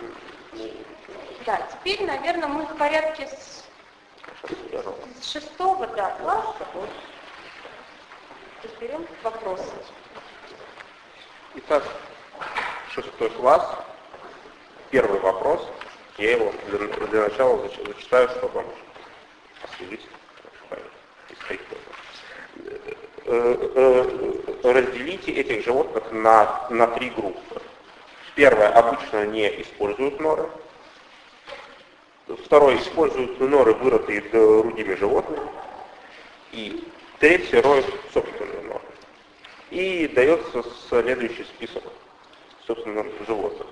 Да, теперь, наверное, мы в порядке с 6-го класса разберем вопросы. Итак, 6 класс. Первый вопрос. Я его для начала зачитаю, чтобы освежить. Разделите этих животных на 3 группы. Первое, обычно не используют норы. Второе, используют норы, вырытые другими животными. И третье, роют собственные норы. И дается следующий список, собственно, животных.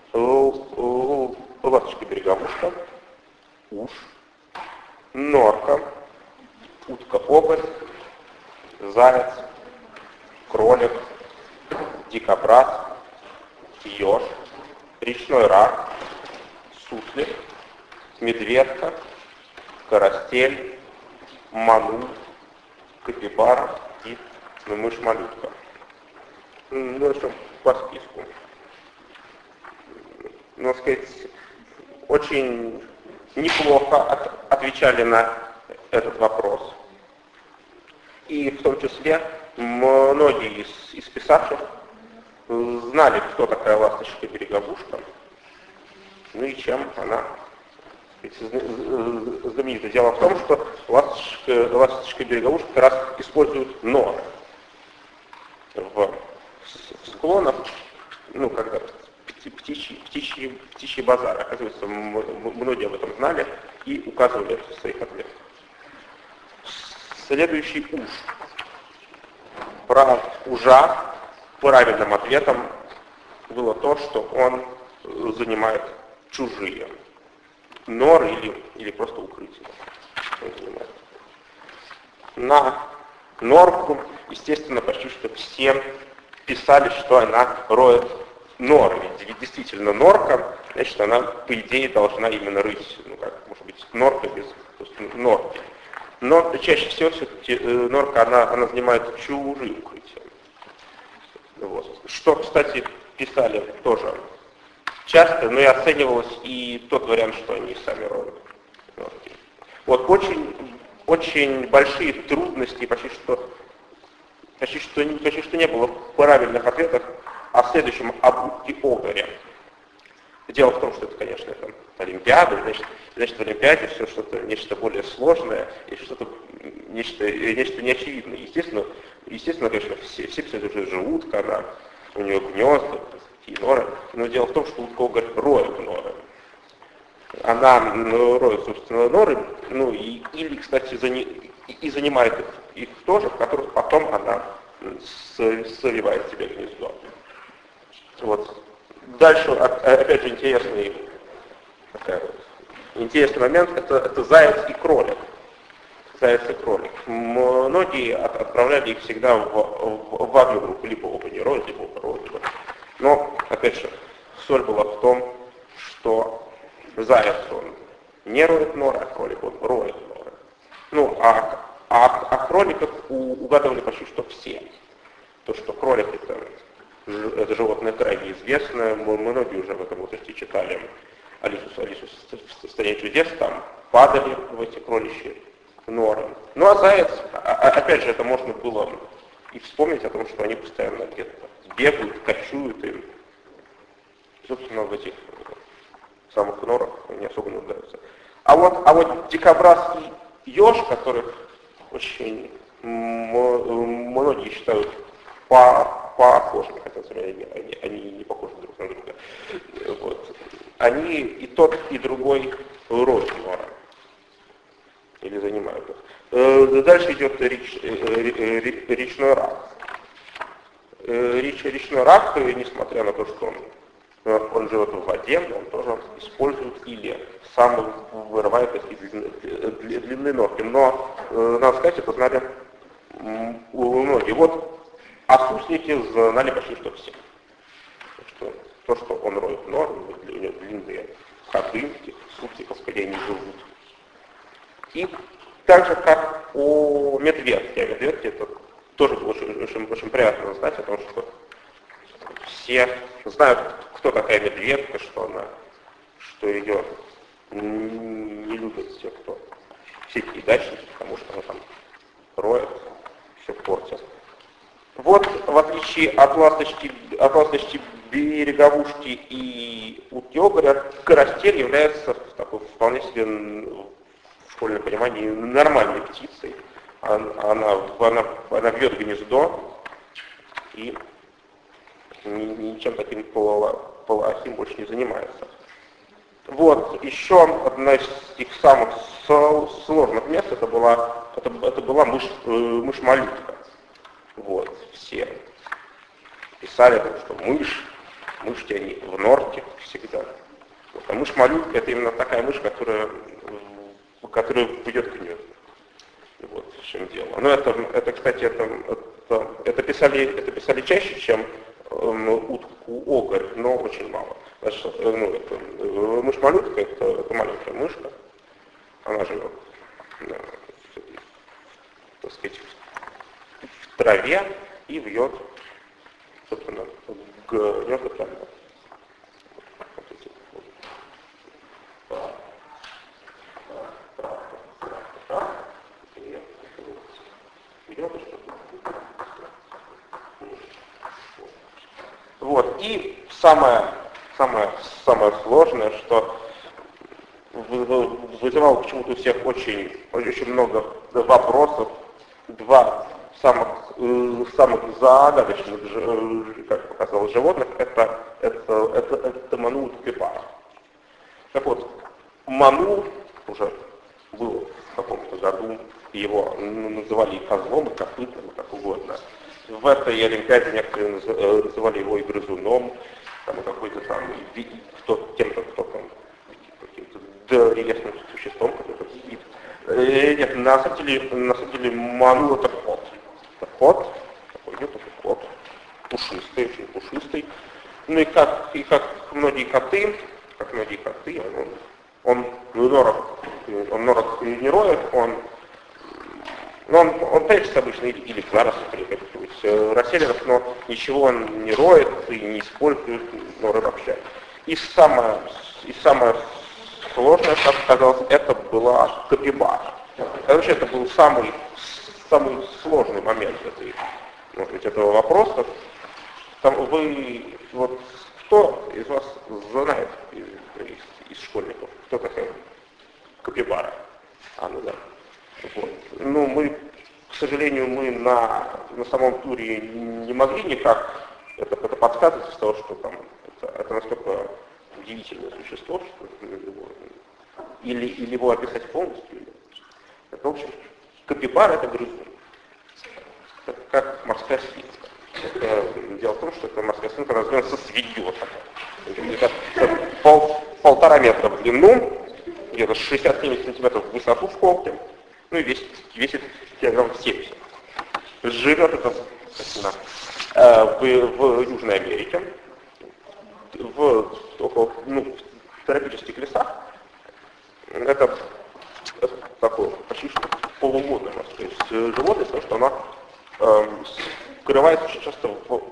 Ласточка-береговушка, уж, норка, утка-оборь, заяц, кролик, дикобраз, еж, речной рак, суслик, медведка, карастель, манул, капибара и мышь-малютка. Ну, что по списку. Надо сказать, очень неплохо отвечали на этот вопрос. И в том числе многие из писавших знали, кто такая ласточка-береговушка, ну и чем она знаменита. Дело в том, что ласточка-береговушка как раз используют норы в склонах, ну, когда птичьи базары. Оказывается, многие об этом знали и указывали в своих ответах. Следующий уж. Про ужа правильным ответом было то, что он занимает чужие норы или просто укрытия. На норку, естественно, почти что все писали, что она роет норы. Ведь действительно норка, значит, она, по идее, должна именно рыть, ну как, может быть, норка без норки. Но чаще всего все-таки норка, она занимает чужие укрытия. Вот. Что, кстати, писали тоже часто, но и оценивалось и тот вариант, что они сами роют норки. Вот очень большие трудности, почти что не было правильных ответов о следующем, об утке-оборе. Дело в том, что это, конечно, это Олимпиада, значит в Олимпиаде все что-то, нечто более сложное, и что-то, нечто неочевидное. Естественно, конечно, все кстати, уже живут, когда у нее гнезда, такие норы. Но дело в том, что утка-оборь роет норы. Она роет, собственно, норы, ну или, кстати, занимает их тоже, в которых потом она свивает себе гнездо. Вот. Дальше, опять же, интересный момент, это заяц и кролик. Заяц и кролик. Многие отправляли их всегда в одну группу, либо оба не роют, либо оба роют. Но, опять же, соль была в том, что заяц, он не роет норы, а кролик, он роет норы. Ну, а кроликов угадывали почти что все. То, что кролик это животное крайне известное, многие уже в этом возрасте читали Алису в стране чудес, там падали в эти кроличьи норы. Ну а заяц, опять же, это можно было и вспомнить о том, что они постоянно где-то бегают, кочуют, и, собственно, в этих самых норах не особо нуждаются. А вот дикобраз и еж, которых очень многие считают похожими, хотя они не похожи друг на друга. Вот. Они и тот, и другой роют норы. Или занимают их. Дальше идет речной рак. Речной рак, несмотря на то, что он живет в воде, он тоже использует или сам вырывает такие длинные норки. Но, надо сказать, это знали многие. Вот а суслики знали почти что все. Что то, что он роет норы, у него длинные ходы, сусликов, где они живут. И так же, как у медведки. А медведки это тоже было очень приятно знать, потому что все знают, кто такая медведка, что она что ее не любят те, кто все эти дачники, потому что она там роет, все портит. Вот, в отличие от ласточки береговушки и утёгоря, карастель является такой вполне себе в школьном понимании нормальной птицей. Она вьет гнездо и ничем таким плохим больше не занимается. Вот, еще одна из их самых сложных мест, это была мышь-малютка. Вот, все писали, что мышки они в норке всегда. Вот, а мышь-малютка это именно такая мышь, которая ведет гнездо. Вот в чем дело. Но это кстати, это писали чаще, чем утку-огарь, но очень мало. Значит, мышь-малютка это маленькая мышка, она живет, так сказать, в траве и вьет, собственно, гнезда прямо. Вот, и самое сложное, что вызывало почему-то у всех очень много вопросов, два самых загадочных, как показалось, животных, это ману и капибара. Так вот, ману уже было в каком-то году, его называли и козлом, и копытом, и как угодно. В этой олимпиаде некоторые называли его и грызуном, там, и какой-то там, кто там, каким-то древесным существом, который сидит. Нет, на самом деле ману это кот. Это кот, такой кот, пушистый, очень пушистый. Ну и как многие коты, он норок не роет, он прячется обычно или в зарослях, или как-нибудь расселенных, но ничего он не роет и не использует норы вообще. И самое сложное, как оказалось, это была капибара. Короче, это был самый сложный момент этого вопроса. Вот кто из вас знает из школьников, кто такая капибара? Да. Вот. Ну, к сожалению, мы на самом туре не могли никак это подсказывать из того, что там это настолько удивительное существо, что или его описать полностью. Это, в общем, капибара это грызун. Это как морская свинка. Дело в том, что эта морская свинка размерится с ведётом. Это 1,5 метра в длину, где-то 60-70 сантиметров в высоту в холке, ну и весит килограмм 70. Живет это в Южной Америке, в тропических лесах. Это такое почти что полугодное животное, потому что оно скрывается очень часто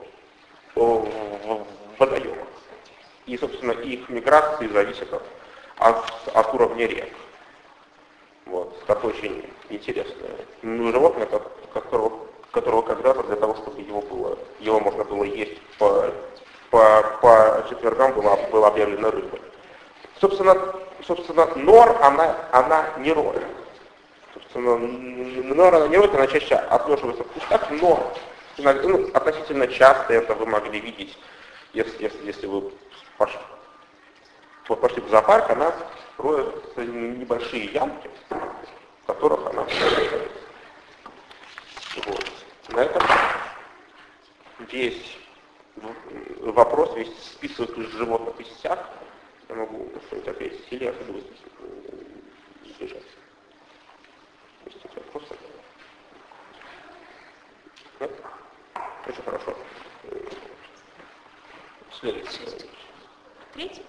в водоемах. И, собственно, их миграции зависят от уровня рек. Вот, это очень интересное животное, которого когда-то для того, чтобы его можно было есть по четвергам, было объявлено рыбой. Собственно, нор, она не роет. Собственно, нор, она не роет, она чаще отлеживается в кустах, но относительно часто это вы могли видеть, если вы пошли в зоопарк, она роет небольшие ямки, в которых она вот. На этом весь вопрос, весь список животных иссяк. Я могу что-нибудь ответить, или я буду избежать. Есть вопросы? Нет? Очень хорошо. Следующий. Третий?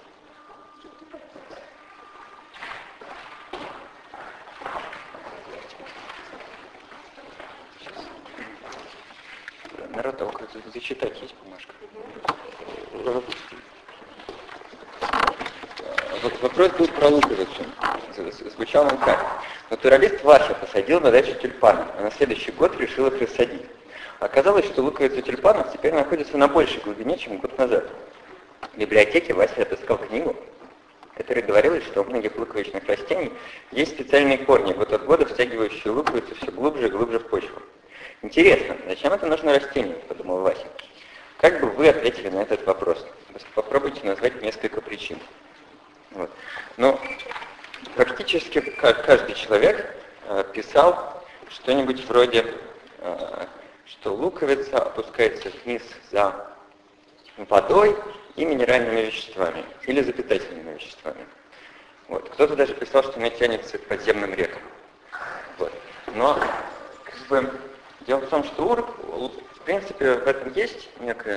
Народ, а как зачитать есть бумажка? Вопрос был про луковицу. Звучал он как? Натуралист Вася посадил на даче тюльпаны, а на следующий год решил их рассадить. Оказалось, что луковица тюльпанов теперь находится на большей глубине, чем год назад. В библиотеке Вася отыскал книгу, в которой говорилось, что у многих луковичных растений есть специальные корни, год от года втягивающие луковицу все глубже и глубже в почву. Интересно, зачем это нужно растению, подумал Вася. Как бы вы ответили на этот вопрос? Попробуйте назвать несколько причин. Вот. Но практически каждый человек писал что-нибудь вроде, что луковица опускается вниз за водой и минеральными веществами, или за питательными веществами. Вот. Кто-то даже писал, что она тянется к подземным рекам. Вот. Но дело в том, что в принципе в этом есть некая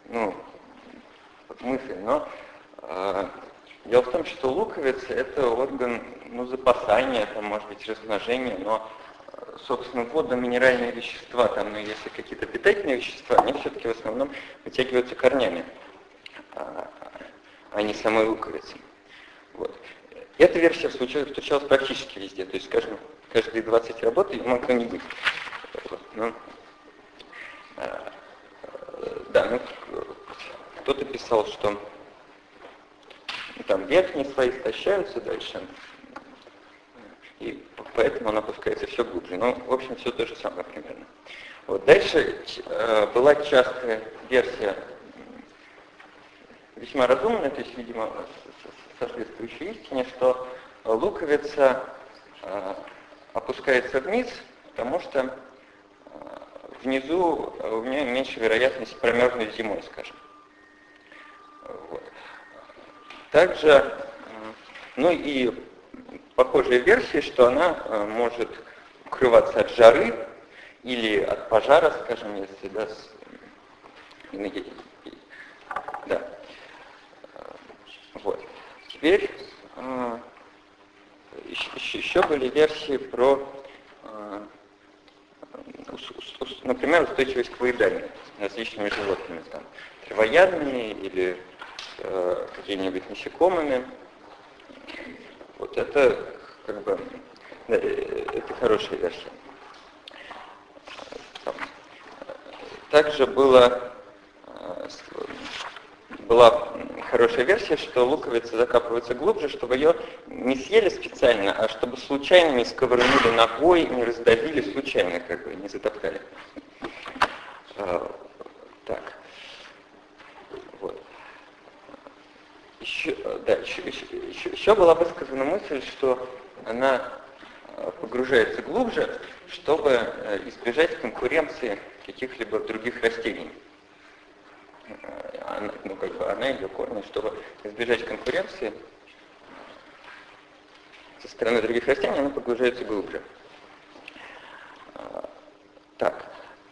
мысль, но дело в том, что луковица это орган запасания, там, может быть, размножения, но собственно, водно-минеральные вещества, там, если какие-то питательные вещества, они все-таки в основном вытягиваются корнями, а не самой луковицей. Вот. Эта версия встречалась практически везде, то есть, скажем, каждые 20 работ ее могло не быть. Вот. Кто-то писал, что там верхние слои истощаются дальше, и поэтому она опускается все глубже. Ну, в общем, все то же самое примерно. Вот. Дальше была частая версия, весьма разумная, то есть, видимо, соответствующей истине, что луковица опускается вниз, потому что внизу у нее меньше вероятность промерзнуть зимой, скажем. Вот. Также, и похожая версия, что она может укрываться от жары или от пожара, скажем, если, да. Вот. Теперь еще были версии про, например, устойчивость к выеданию различными животными, там, травоядными или какими-нибудь насекомыми. Вот это это хорошая версия. Также была хорошая версия, что луковица закапывается глубже, чтобы ее не съели специально, а чтобы случайно не сковырнули ногой, не раздавили случайно, не затоптали. Так. Вот. Еще была высказана мысль, что она погружается глубже, чтобы избежать конкуренции каких-либо других растений. Она ее корни, чтобы избежать конкуренции со стороны других растений, она погружается глубже. Так.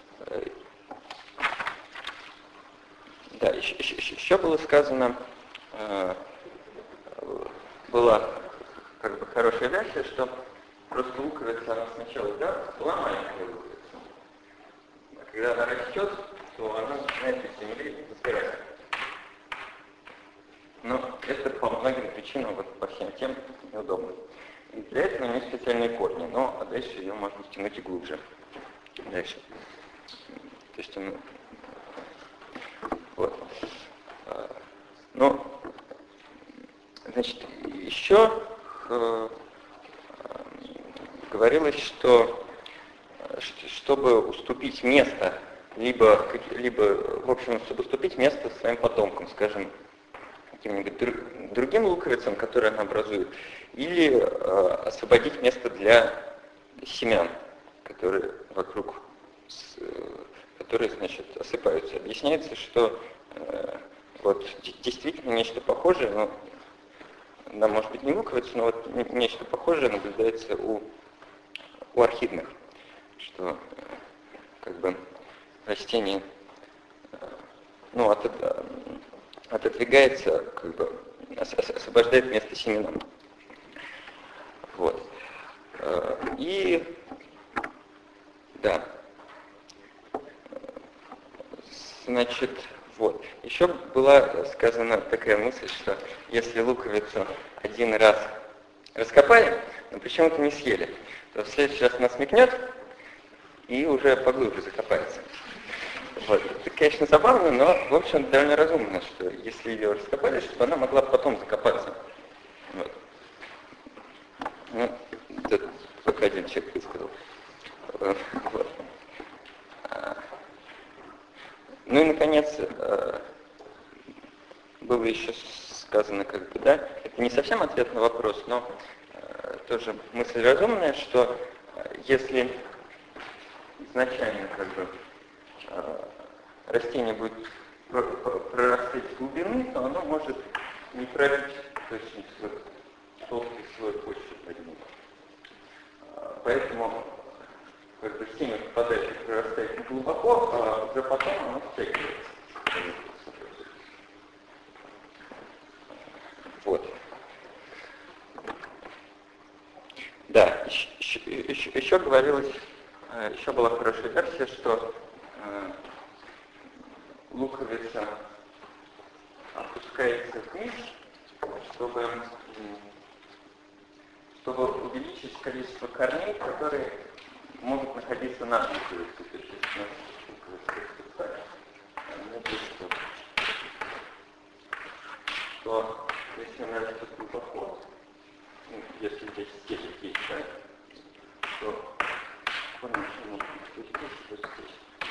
Да, еще было сказано, была хорошая версия, что просто луковица, она сначала была маленькая луковица, а когда она растет, то она начинает из земли выстирать. Но это по многим причинам, по всем тем неудобно. И для этого у нее специальные корни, а дальше ее можно тянуть и глубже. Дальше. То есть вот. Значит, еще говорилось, что чтобы уступить место, либо, в общем, чтобы уступить место своим потомкам, скажем, каким-нибудь другим луковицам, которые она образует, или освободить место для семян, которые вокруг, которые, значит, осыпаются. Объясняется, что действительно нечто похожее, но она может быть не луковица, но нечто похожее наблюдается у орхидных, что растение отодвигается, освобождает место семенам. Вот. И да. Значит, Вот. Еще была сказана такая мысль, что если луковицу один раз раскопали, но почему-то не съели, то в следующий раз она смекнет и уже поглубже закопается. Вот. Это, конечно, забавно, но, в общем, довольно разумно, что если ее раскопали, чтобы она могла потом закопаться. Вот. Ну, тут только один человек высказал. Вот. Ну и, наконец, было еще сказано, как бы, да, это не совсем ответ на вопрос, но тоже мысль разумная, что если изначально, как бы, растение будет прорастать с глубины, то оно может не пробить точно толстый слой почвы под ним. Поэтому как бы семя попадает и прорастает глубоко, а уже потом оно втягивается. Вот. Да, еще говорилось, еще была хорошая версия, что луковица опускается вниз, чтобы увеличить количество корней, которые могут находиться на луковице. То есть, что если она растет глубоко, ну, если здесь степень есть, да, то корни могут быть здесь, вот здесь.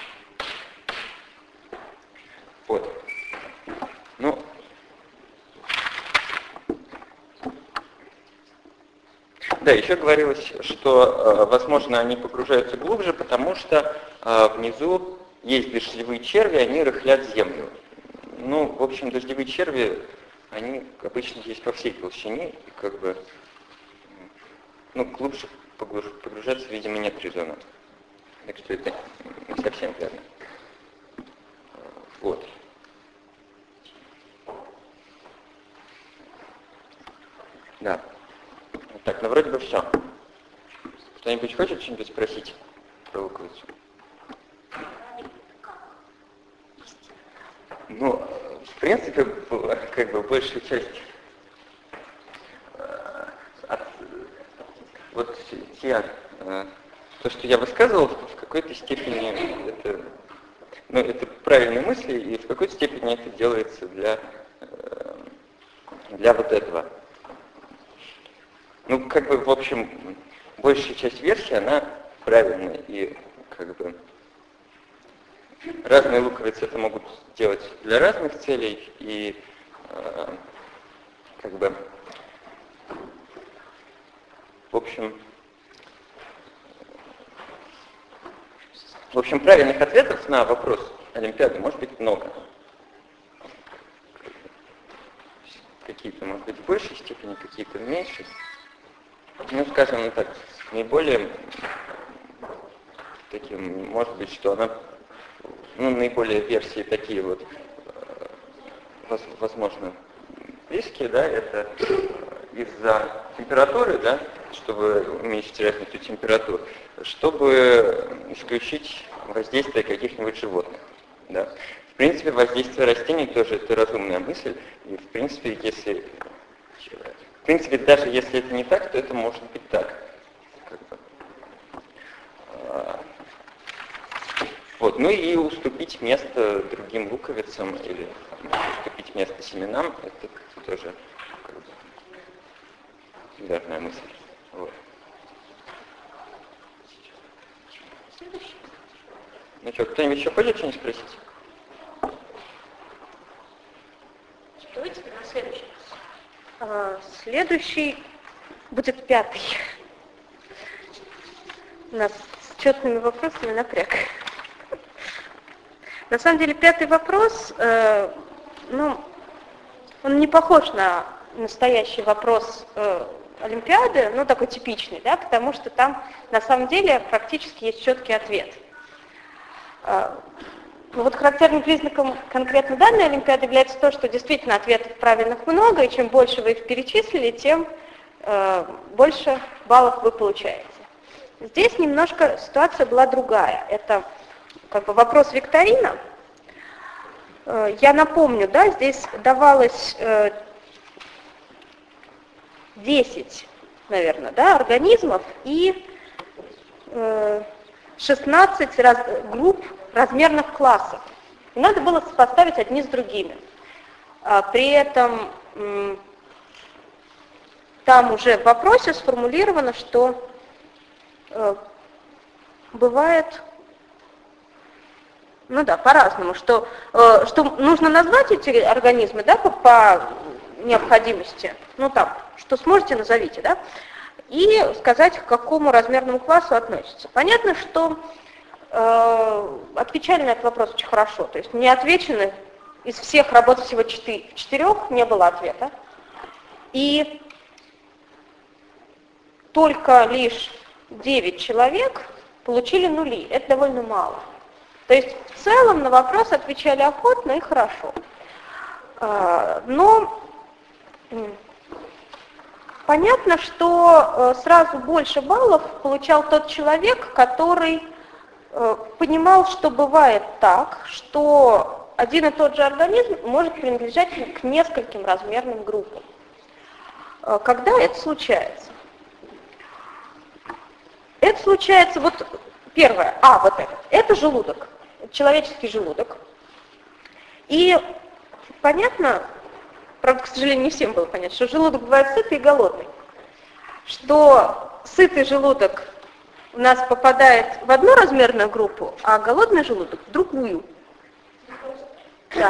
Вот. Ну, да, еще говорилось, что, возможно, они погружаются глубже, потому что внизу есть дождевые черви, они рыхлят землю. Ну, в общем, дождевые черви, они обычно есть по всей толщине, и как бы, ну, глубже погружаться, видимо, нет резона. Так что это не совсем верно. Вот. Да. Так, ну вроде бы все. Кто-нибудь хочет что-нибудь спросить про луковицу? Ну, в принципе, как бы большая часть вот то, что я высказывал, в какой-то степени это правильные мысли, и в какой-то степени это делается для вот этого. Ну, как бы, в общем, большая часть версии, она правильная, и как бы разные луковицы это могут делать для разных целей, и как бы, в общем, правильных ответов на вопрос Олимпиады может быть много. Какие-то, может быть, в большей степени, какие-то в меньшей. Ну, скажем так, наиболее таким, может быть, что она, ну, наиболее версии такие вот, возможно, близкие, да, это из-за температуры, да, чтобы уменьшить разницу температур, чтобы исключить воздействие каких-нибудь животных, да. В принципе, воздействие растений тоже это разумная мысль, и в принципе, даже если это не так, то это может быть так. Как бы. Вот. Ну и уступить место другим луковицам или уступить место семенам, это тоже как бы, верная мысль. Вот. Ну что, кто-нибудь еще хочет что-нибудь спросить? Давайте на следующий. Следующий будет 5. У нас с четными вопросами напряг. На самом деле 5 вопрос, ну, он не похож на настоящий вопрос Олимпиады, ну, такой типичный, да, потому что там на самом деле практически есть четкий ответ. Вот характерным признаком конкретно данной Олимпиады является то, что действительно ответов правильных много, и чем больше вы их перечислили, тем больше баллов вы получаете. Здесь немножко ситуация была другая. Это как бы вопрос викторина. Я напомню, да, здесь давалось 10, наверное, да, организмов и 16 групп размерных классов. И надо было сопоставить одни с другими. При этом там уже в вопросе сформулировано, что бывает, ну да, по-разному, что нужно назвать эти организмы, да, по необходимости, ну там, что сможете, назовите, да, и сказать, к какому размерному классу относится. Понятно, что отвечали на этот вопрос очень хорошо, то есть не отвечены, из всех работ всего 4 не было ответа, и только лишь 9 человек получили нули, это довольно мало. То есть в целом на вопрос отвечали охотно и хорошо. Но понятно, что сразу больше баллов получал тот человек, который понимал, что бывает так, что один и тот же организм может принадлежать к нескольким размерным группам. Когда это случается? Это случается, вот первое, вот это желудок, человеческий желудок. И понятно, правда, к сожалению, не всем было понятно, что желудок бывает сытый и голодный. Что сытый желудок у нас попадает в одну размерную группу, а голодный желудок в другую. Да.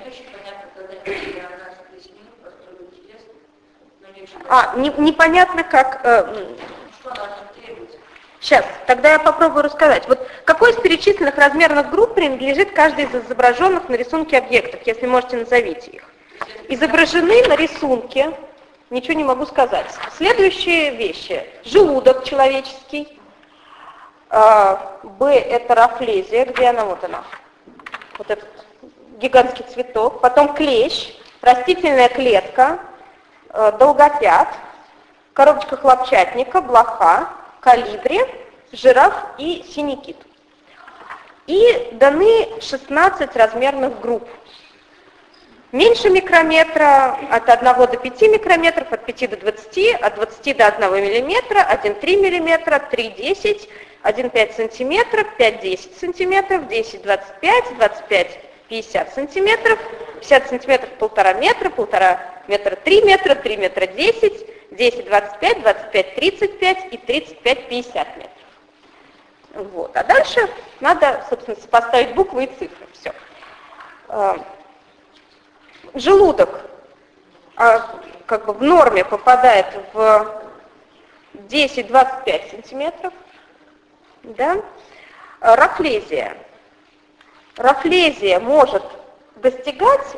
Непонятно как... Сейчас, тогда я попробую рассказать. Вот какой из перечисленных размерных групп принадлежит каждой из изображенных на рисунке объектов, если можете, назовите их. Изображены на рисунке, ничего не могу сказать. Следующие вещи. Желудок человеческий. Б – это рафлезия, где она? Вот она. Вот этот гигантский цветок. Потом клещ, растительная клетка, долгопят, коробочка хлопчатника, блоха, калибри, жираф и синий кит. И даны 16 размерных групп. Меньше микрометра от 1 до 5 микрометров, от 5 до 20, от 20 до 1 миллиметра, 1,3 миллиметра, 3,10, 1,5 сантиметра, 5,10 сантиметров, 10,25, 25,50 сантиметров, 50 сантиметров 1,5 метра, 1,5 метра 3 метра, 3 метра 10, 10-25, 25-35 и 35-50 метров. Вот. А дальше надо, собственно, сопоставить буквы и цифры. Все. Желудок как бы в норме попадает в 10-25 сантиметров. Да? Рафлезия. Рафлезия может достигать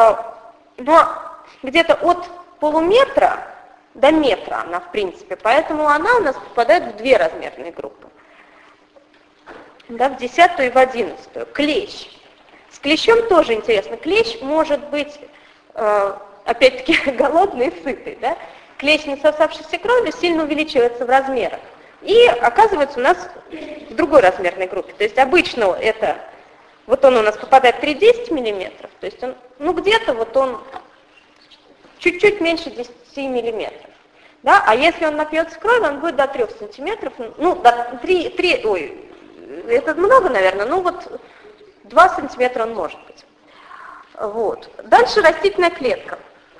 где-то от полуметра до метра она, в принципе, поэтому она у нас попадает в 2 размерные группы. Да, в 10-ю и в 11-ю. Клещ. С клещом тоже интересно. Клещ может быть, опять-таки, голодный и сытый. Да? Клещ, насосавшийся кровью, сильно увеличивается в размерах. И оказывается у нас в другой размерной группе. То есть обычно это, вот он у нас попадает в 3-10 миллиметров, то есть он, где-то вот он чуть-чуть меньше 10 миллиметров. Да? А если он напьется крови, он будет до 3 сантиметров, до 3, это много, наверное, 2 сантиметра он может быть. Вот. Дальше растительная клетка.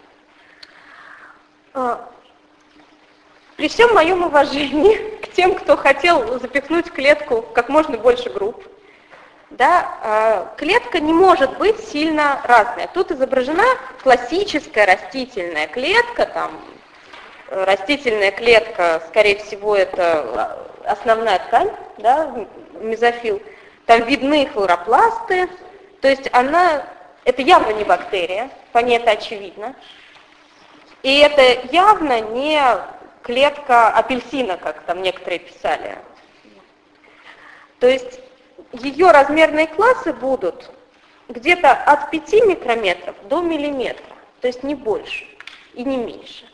При всем моем уважении к тем, кто хотел запихнуть в клетку как можно больше групп, да, клетка не может быть сильно разная. Тут изображена классическая растительная клетка, там растительная клетка, скорее всего, это основная ткань, да, мезофил. Там видны хлоропласты, то есть это явно не бактерия, по ней это очевидно. И это явно не клетка апельсина, как там некоторые писали. То есть ее размерные классы будут где-то от 5 микрометров до миллиметра, то есть не больше и не меньше.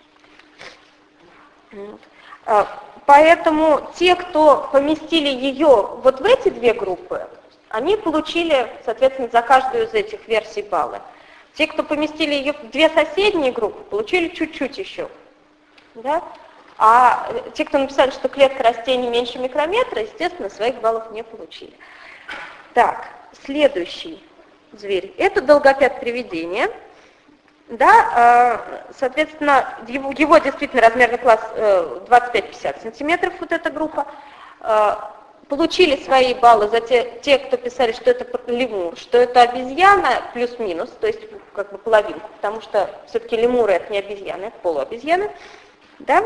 Поэтому те, кто поместили ее вот в эти 2 группы, они получили, соответственно, за каждую из этих версий баллы. Те, кто поместили ее в две соседние группы, получили чуть-чуть еще. Да? А те, кто написали, что клетка растений меньше микрометра, естественно, своих баллов не получили. Так, следующий зверь. Это долгопят привидение. Да, соответственно, его действительно размерный класс 25-50 сантиметров, вот эта группа. Получили свои баллы за те, кто писали, что это лемур, что это обезьяна плюс-минус, то есть как бы половинку, потому что все-таки лемуры это не обезьяны, это полуобезьяны. Да?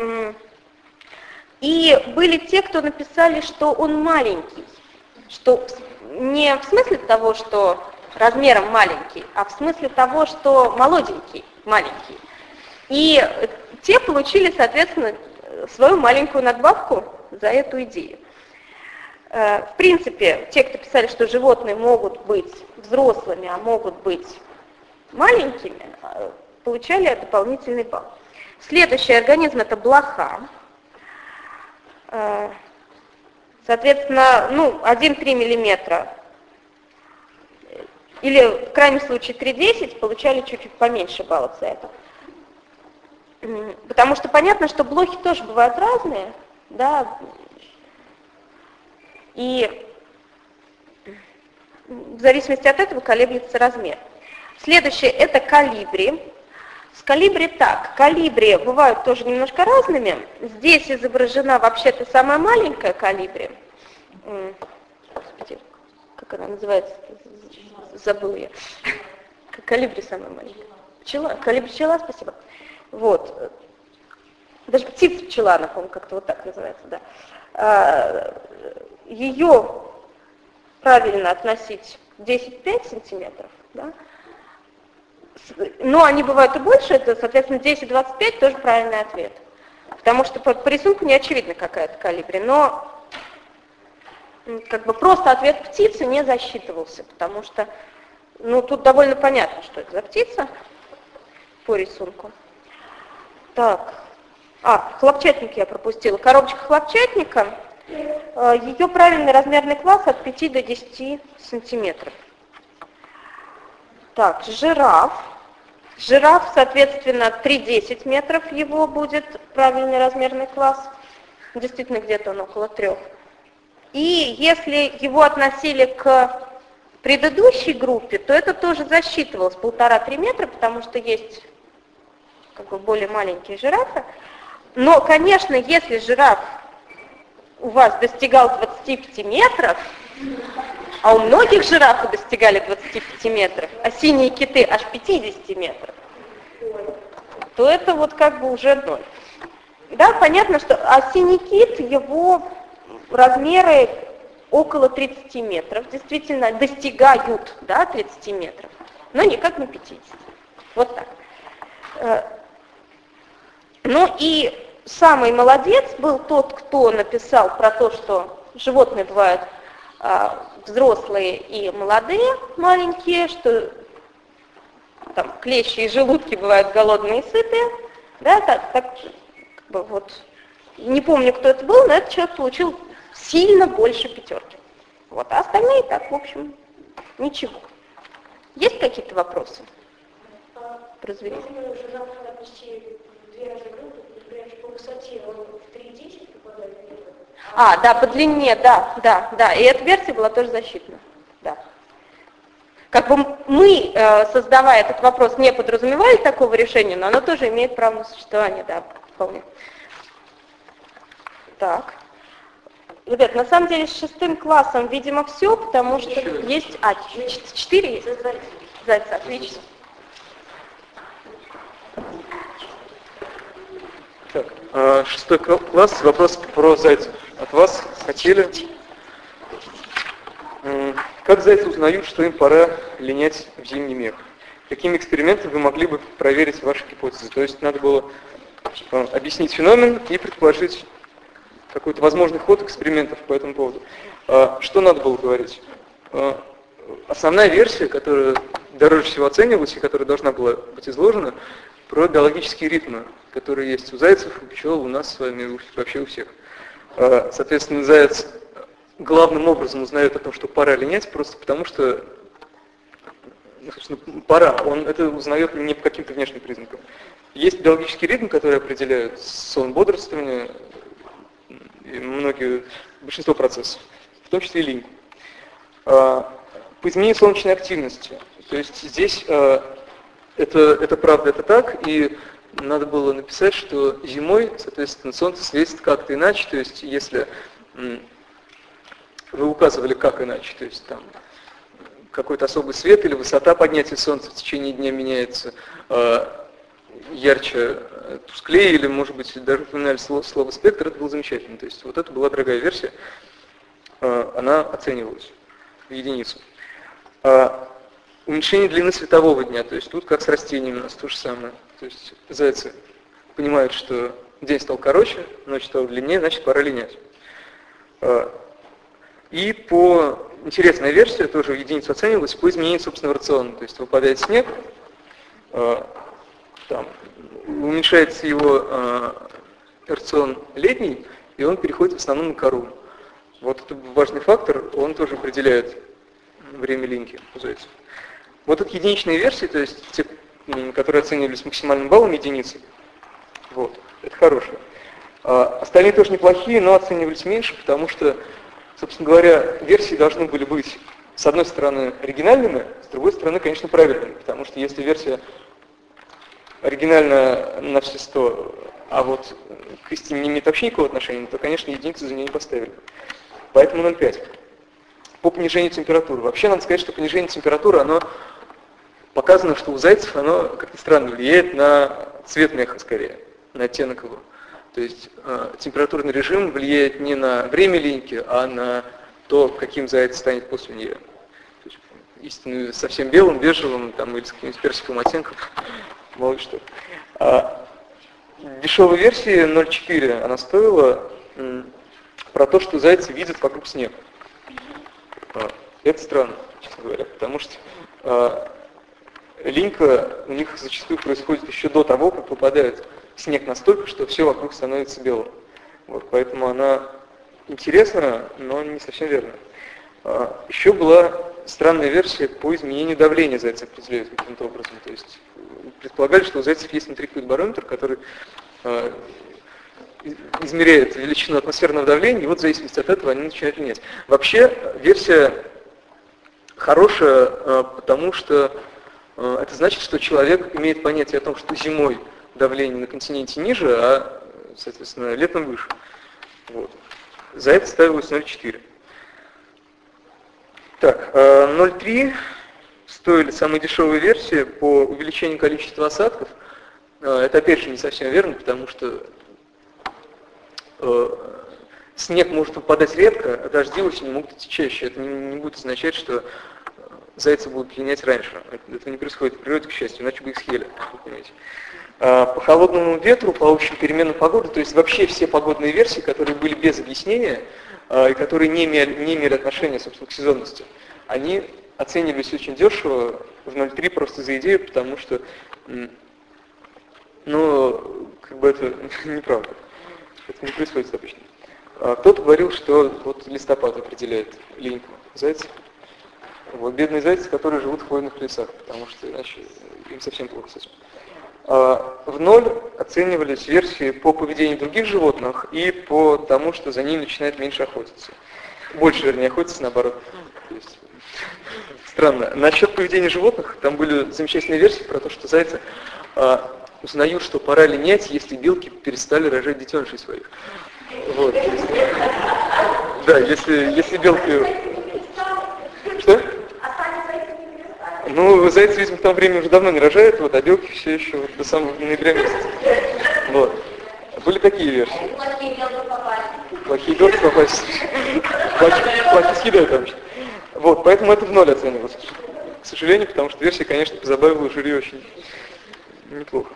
И были те, кто написали, что он маленький, что не в смысле того, что размером маленький, а в смысле того, что молоденький, маленький. И те получили, соответственно, свою маленькую надбавку за эту идею. В принципе, те, кто писали, что животные могут быть взрослыми, а могут быть маленькими, получали дополнительный балл. Следующий организм – это блоха. Соответственно, 1,3 мм или в крайнем случае 3,10 получали чуть-чуть поменьше баллов за это. Потому что понятно, что блохи тоже бывают разные, да, и в зависимости от этого колеблется размер. Следующее – это колибри. С колибри так. Колибри бывают тоже немножко разными. Здесь изображена вообще-то самая маленькая колибри. Господи, как она называется? Забыла я. Колибри самая маленькая. Пчела. Колибри пчела, спасибо. Вот. Даже птица-пчела, она, по-моему, как-то вот так называется, да. Ее правильно относить 10-5 сантиметров, да? Но они бывают и больше, это, соответственно, 10-25 тоже правильный ответ. Потому что по рисунку не очевидно, какая это колибри, но как бы просто ответ птицы не засчитывался, потому что тут довольно понятно, что это за птица по рисунку. Так, хлопчатник я пропустила. Коробочка хлопчатника, ее правильный размерный класс от 5 до 10 сантиметров. Так, жираф. Жираф, соответственно, 3-10 метров его будет правильный размерный класс. Действительно, где-то он около 3. И если его относили к предыдущей группе, то это тоже засчитывалось 1,5-3 метра, потому что есть как бы более маленькие жирафы. Но, конечно, если жираф у вас достигал 25 метров, а у многих жирафы достигали 25 метров, а синие киты аж 50 метров, то это вот как бы уже 0. Да, понятно, что синий кит, его размеры около 30 метров, действительно достигают, да, 30 метров, но никак не 50. Вот так. Ну и самый молодец был тот, кто написал про то, что животные бывают взрослые и молодые, маленькие, что там клещи и желудки бывают голодные и сытые. Да, так как бы вот, не помню, кто это был, но этот человек получил сильно больше 5. Вот, а остальные так, в общем, ничего. Есть какие-то вопросы про зверей? По высоте он в 3,10 попадает? Да, по длине, да. И эта версия была тоже засчитана. Да. Как бы мы, создавая этот вопрос, не подразумевали такого решения, но оно тоже имеет право на существование, да, вполне. Так. Ребят, на самом деле с 6 классом, видимо, все, потому что есть... 4 есть? Зайца, отлично. Так, 6 класс, вопрос про зайцев. От вас хотели. Как зайцы узнают, что им пора линять в зимний мех? Какими экспериментами вы могли бы проверить ваши гипотезы? То есть надо было объяснить феномен и предположить какой-то возможный ход экспериментов по этому поводу. Что надо было говорить? Основная версия, которая дороже всего оценивалась и которая должна была быть изложена, про биологические ритмы, которые есть у зайцев, у пчел, у нас с вами, вообще у всех. Соответственно, заяц главным образом узнает о том, что пора линять, просто потому что, собственно, пора. Он это узнает не по каким-то внешним признакам. Есть биологический ритм, который определяет сон, бодрствование и большинство процессов, в том числе и линьку. По изменению солнечной активности. То есть здесь это правда, это так, и надо было написать, что зимой, соответственно, солнце светит как-то иначе, то есть если вы указывали как иначе, то есть там какой-то особый свет или высота поднятия солнца в течение дня меняется, ярче, тусклее, или, может быть, даже упоминали слово спектр, это было замечательно. То есть вот это была дорогая версия, она оценивалась в единицу. Уменьшение длины светового дня, то есть тут как с растениями у нас то же самое. То есть зайцы понимают, что день стал короче, ночь стала длиннее, значит пора линять. И по интересная версия, тоже в единицу оценивалась, по изменению собственного рациона. То есть выпадает снег, там, уменьшается его рацион летний, и он переходит в основном на кору. Вот это важный фактор, он тоже определяет время линьки у зайцев. Вот это единичные версии, то есть те, которые оценивались максимальным баллом единицы, вот, это хорошие. Остальные тоже неплохие, но оценивались меньше, потому что, собственно говоря, версии должны были быть, с одной стороны, оригинальными, с другой стороны, конечно, правильными, потому что если версия оригинальная на все 100, а вот к истине не имеет вообще никакого отношения, то, конечно, единицу за нее не поставили. Поэтому 0,5. По понижению температуры. Вообще, надо сказать, что понижение температуры, оно показано, что у зайцев оно как-то странно влияет на цвет меха скорее, на оттенок его. То есть температурный режим влияет не на время линьки, а на то, каким заяц станет после нее. То есть, истинно совсем белым, бежевым там, или с каким-нибудь персиковым оттенком. Мало ли что. Дешевой версии 0,4 она стоила про то, что зайцы видят вокруг снег. Это странно, честно говоря, потому что линька у них зачастую происходит еще до того, как выпадает снег настолько, что все вокруг становится белым. Вот, поэтому она интересна, но не совсем верная. Еще была странная версия по изменению давления зайца определяют каким-то образом. То есть предполагали, что у зайцев есть внутри какой-то барометр, который измеряет величину атмосферного давления, и вот в зависимости от этого они начинают линять. Вообще версия хорошая, потому что это значит, что человек имеет понятие о том, что зимой давление на континенте ниже, а, соответственно, летом выше. Вот. За это ставилось 0,4. Так, 0,3 стоили самые дешевые версии по увеличению количества осадков. Это опять же не совсем верно, потому что снег может выпадать редко, а дожди осенью могут идти чаще. Это не будет означать, что зайцы будут линять раньше. Это не происходит в природе, к счастью, иначе бы их съели. Понимаете. По холодному ветру, по общим переменам погоды, то есть вообще все погодные версии, которые были без объяснения и которые не имели отношения, собственно, к сезонности, они оценивались очень дешево в 0,3 просто за идею, потому что, ну, как бы это неправда. Это не происходит обычно. Кто-то говорил, что вот листопад определяет линьку зайцев. Вот бедные зайцы, которые живут в хвойных лесах, потому что иначе им совсем плохо с этим. В 0 оценивались версии по поведению других животных и по тому, что за ними начинает меньше охотиться. Больше, вернее, охотиться наоборот. То есть, странно. Насчет поведения животных, там были замечательные версии про то, что зайцы узнают, что пора линять, если белки перестали рожать детенышей своих. Вот. Да, если белки... Что? Ну, зайцы, видимо, в то время уже давно не рожают, вот, а белки все еще вот, до самого ноября месяца. Вот. Были такие версии. Плохие белки попались. Плохие съедают обычно. Вот, поэтому это в 0 оценивалось. К сожалению, потому что версия, конечно, позабавила жюри очень неплохо.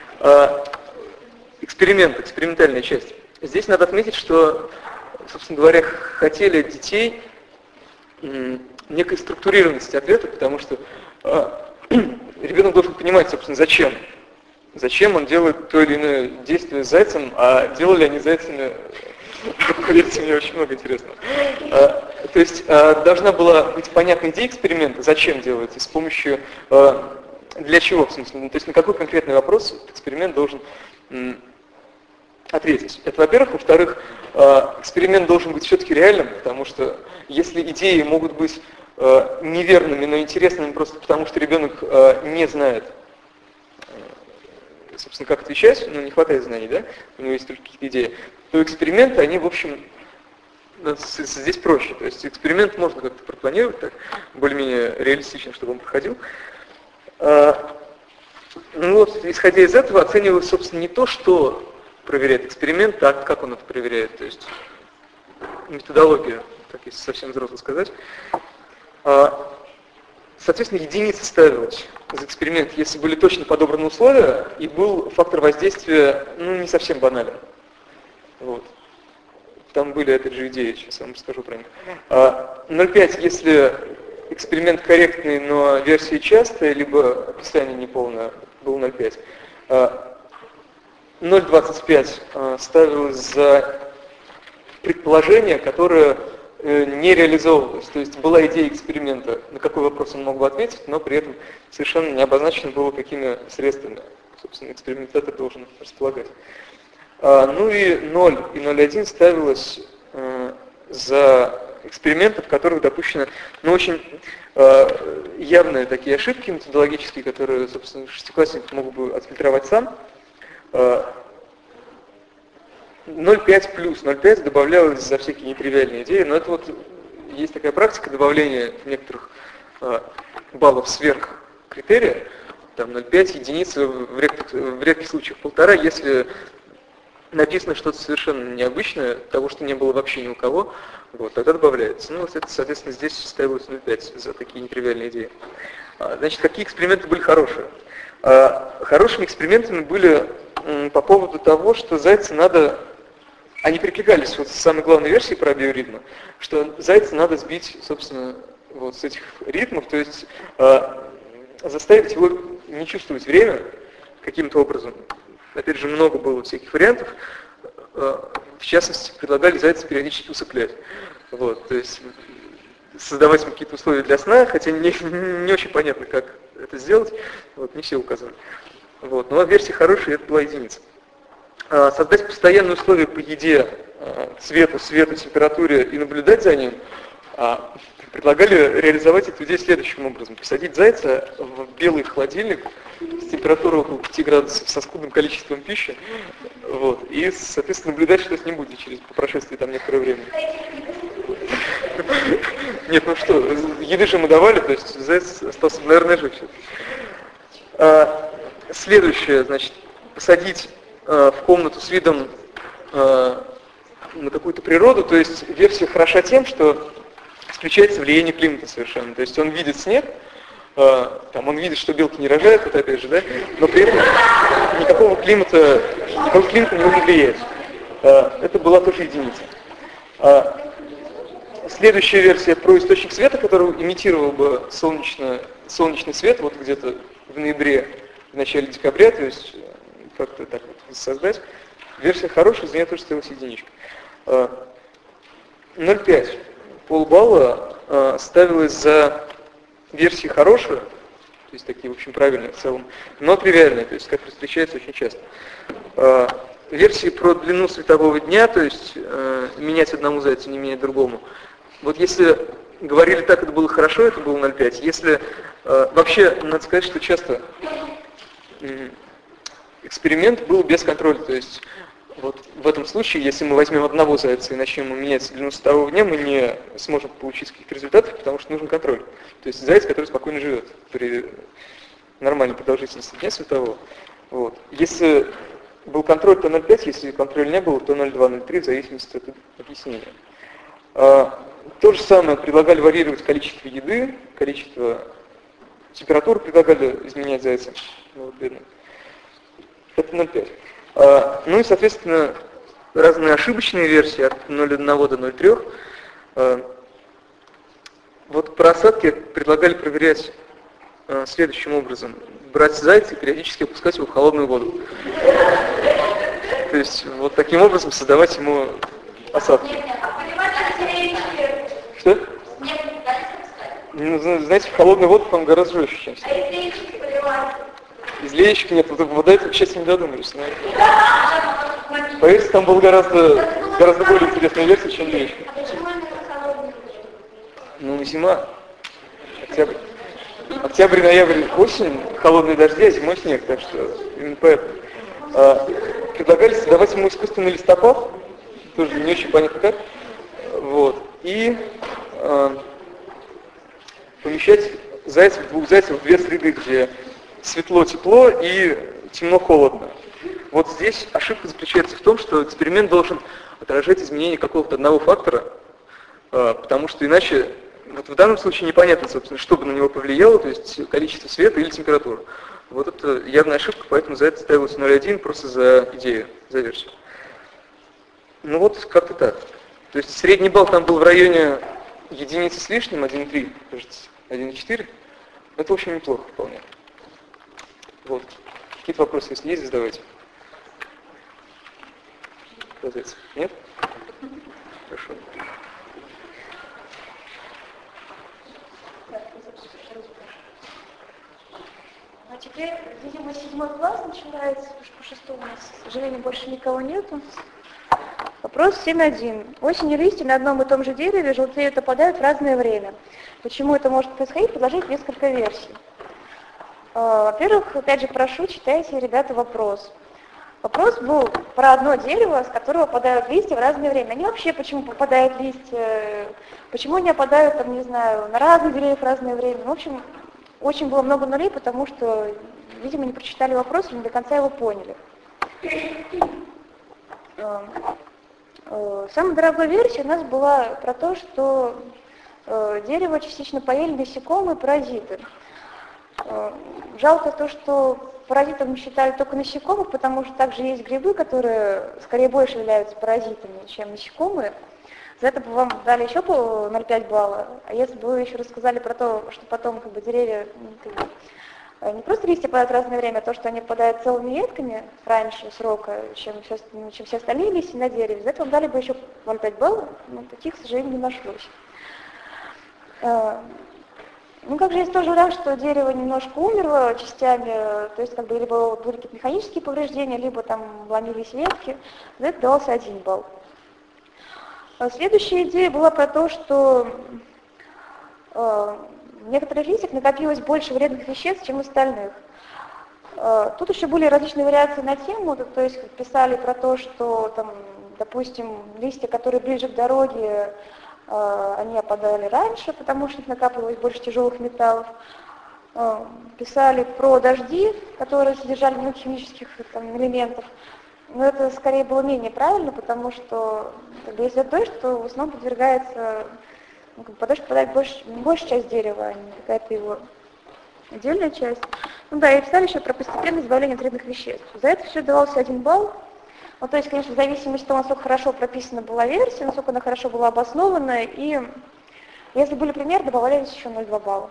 Экспериментальная часть. Здесь надо отметить, что, собственно говоря, хотели от детей некой структурированности ответа, потому что ребенок должен понимать, собственно, зачем он делает то или иное действие с зайцем, а делали они зайцами Поверьте мне, очень много интересного. То есть должна была быть понятна идея эксперимента, зачем делается, с помощью, для чего, в смысле, то есть на какой конкретный вопрос эксперимент должен ответить. Это, во-первых. Во-вторых, эксперимент должен быть все-таки реальным, потому что если идеи могут быть неверными, но интересными просто потому, что ребенок не знает, собственно, как отвечать, не хватает знаний, да, у него есть только какие-то идеи, то эксперименты, они, в общем, здесь проще. То есть эксперимент можно как-то пропланировать так, более-менее реалистично, чтобы он проходил. Исходя из этого, оценивалось, собственно, не то, что проверяет эксперимент, а как он это проверяет. То есть методология, так если совсем взросло сказать. Соответственно, единица ставилась за эксперимент, если были точно подобраны условия, и был фактор воздействия, не совсем банален. Вот. Там были, опять же, идеи, сейчас я вам расскажу про них. 0,5, если эксперимент корректный, но версия частая, либо описание неполное, был 0,5. 0,25 ставилось за предположение, которое не реализовывалось. То есть была идея эксперимента, на какой вопрос он мог бы ответить, но при этом совершенно не обозначено было, какими средствами, собственно, экспериментатор должен располагать. И 0 и 0,1 ставилось за эксперименты, в которых допущены очень явные такие ошибки методологические, которые, собственно, шестиклассник мог бы отфильтровать сам. 0,5 плюс 0,5 добавлялось за всякие нетривиальные идеи, но это вот есть такая практика добавления некоторых баллов сверх критерия, там 0,5, единицы, в редких случаях 1,5, если написано что-то совершенно необычное, того, что не было вообще ни у кого, вот, тогда добавляется. Это, соответственно, здесь ставилось 0,5 за такие нетривиальные идеи. Значит, какие эксперименты были хорошие? Хорошими экспериментами были по поводу того, что зайца надо... Они перекликались вот с самой главной версией про биоритмы, что зайца надо сбить, собственно, вот с этих ритмов, то есть заставить его не чувствовать время каким-то образом. Опять же, много было всяких вариантов. В частности, предлагали зайца периодически усыплять. Вот, то есть создавать им какие-то условия для сна, хотя не очень понятно, как это сделать. Вот, не все указаны. Вот, но версия хорошая, это была единица. Создать постоянные условия по еде, цвету, температуре и наблюдать за ним, предлагали реализовать эту идею следующим образом. Посадить зайца в белый холодильник с температурой около 5 градусов со скудным количеством пищи, вот, и, соответственно, наблюдать, что с ним будет по прошествии там некоторое время. Нет, еды же мы давали, то есть заяц остался, наверное, жив. Следующее, значит, посадить в комнату с видом на какую-то природу, то есть версия хороша тем, что исключается влияние климата совершенно. То есть он видит снег, он видит, что белки не рожают, это опять же, да, но при этом никакого климата на него не влияет. Это была тоже единица. Следующая версия про источник света, который имитировал бы солнечный свет, вот где-то в ноябре, в начале декабря, то есть как-то так вот создать. Версия хорошая, за нее тоже ставилась единичка. 0,5. Полбалла ставилось за версии хорошие, то есть такие, в общем, правильные в целом, но тривиальные, то есть как встречается очень часто. Версии про длину светового дня, то есть менять одному зайцу, не менять другому. Вот если говорили так, это было хорошо, это было 0,5. Если вообще, надо сказать, что часто эксперимент был без контроля, то есть вот в этом случае, если мы возьмем одного зайца и начнем менять длину светового дня, мы не сможем получить каких-то результатов, потому что нужен контроль. То есть заяц, который спокойно живет при нормальной продолжительности дня светового. Вот. Если был контроль, то 0,5, если контроля не было, то 0,2, 0,3, в зависимости от объяснения. То же самое предлагали варьировать количество еды, количество температуры предлагали изменять зайцам. Это 0,5. И, соответственно, разные ошибочные версии от 0,1 до 0,3. Вот про осадки предлагали проверять следующим образом. Брать зайца и периодически опускать его в холодную воду. То есть вот таким образом создавать ему осадки. Что? Ну, знаете, в холодную воду, по-моему, гораздо жестче, чем снег. Из леечек нет, вот до этого, честно, не додумались. Но... Поверьте, там была гораздо более интересная версия, чем леечка. Ну, зима, октябрь, ноябрь, осень, холодные дожди, а зимой снег, так что именно поэтому. Предлагали создавать ему искусственный листопад, тоже не очень понятно как, вот, и помещать двух зайцев в две среды, где светло-тепло и темно-холодно. Вот здесь ошибка заключается в том, что эксперимент должен отражать изменение какого-то одного фактора, потому что иначе, вот в данном случае непонятно, собственно, что бы на него повлияло, то есть количество света или температура. Вот это явная ошибка, поэтому за это ставилось 0,1 просто за идею, за версию. Ну вот как-то так. То есть средний балл там был в районе единицы с лишним, 1,3, кажется, 1,4. Это, в общем, неплохо вполне. Вот. Какие-то вопросы, если есть, задавайте. Нет? Хорошо. А теперь, видимо, 7 класс начинается, потому что по 6 у нас, к сожалению, больше никого нету. Вопрос 7.1. Осенью листья на одном и том же дереве желтеют и опадают в разное время. Почему это может происходить? Предложить несколько версий. Во-первых, опять же, прошу, читайте, ребята, вопрос. Вопрос был про одно дерево, с которого попадают листья в разное время. Они вообще почему попадают листья, почему они опадают, там, не знаю, на разных деревьях в разное время. В общем, очень было много нулей, потому что, видимо, не прочитали вопрос или не до конца его поняли. Самая дорогая версия у нас была про то, что дерево частично поели насекомые, паразиты. Жалко то, что паразитами считали только насекомых, потому что также есть грибы, которые скорее больше являются паразитами, чем насекомые. За это бы вам дали еще 0,5 балла. А если бы вы еще рассказали про то, что потом как бы, деревья не просто листья падают в разное время, а то, что они падают целыми ветками раньше срока, чем все остальные листья на дереве, за это вам дали бы еще 0,5 баллов, но таких, к сожалению, не нашлось. Ну, как же есть тоже вариант, что дерево немножко умерло частями, то есть как бы либо были какие-то механические повреждения, либо там ломились ветки, за это давался 1 балл. Следующая идея была про то, что в некоторых листьях накопилось больше вредных веществ, чем в остальных. Тут еще были различные вариации на тему, то есть писали про то, что, там, допустим, листья, которые ближе к дороге, они опадали раньше, потому что их накапливалось больше тяжелых металлов. Писали про дожди, которые содержали много химических там, элементов. Но это скорее было менее правильно, потому что если это дождь, то в основном подвергается, под дождь попадает большая часть дерева, а не какая-то его отдельная часть. Ну да, и писали еще про постепенное избавление от вредных веществ. За это все давался 1 балл. Ну, то есть, конечно, в зависимости от того, насколько хорошо прописана была версия, насколько она хорошо была обоснована, и если были примеры, добавлялись еще 0,2 балла.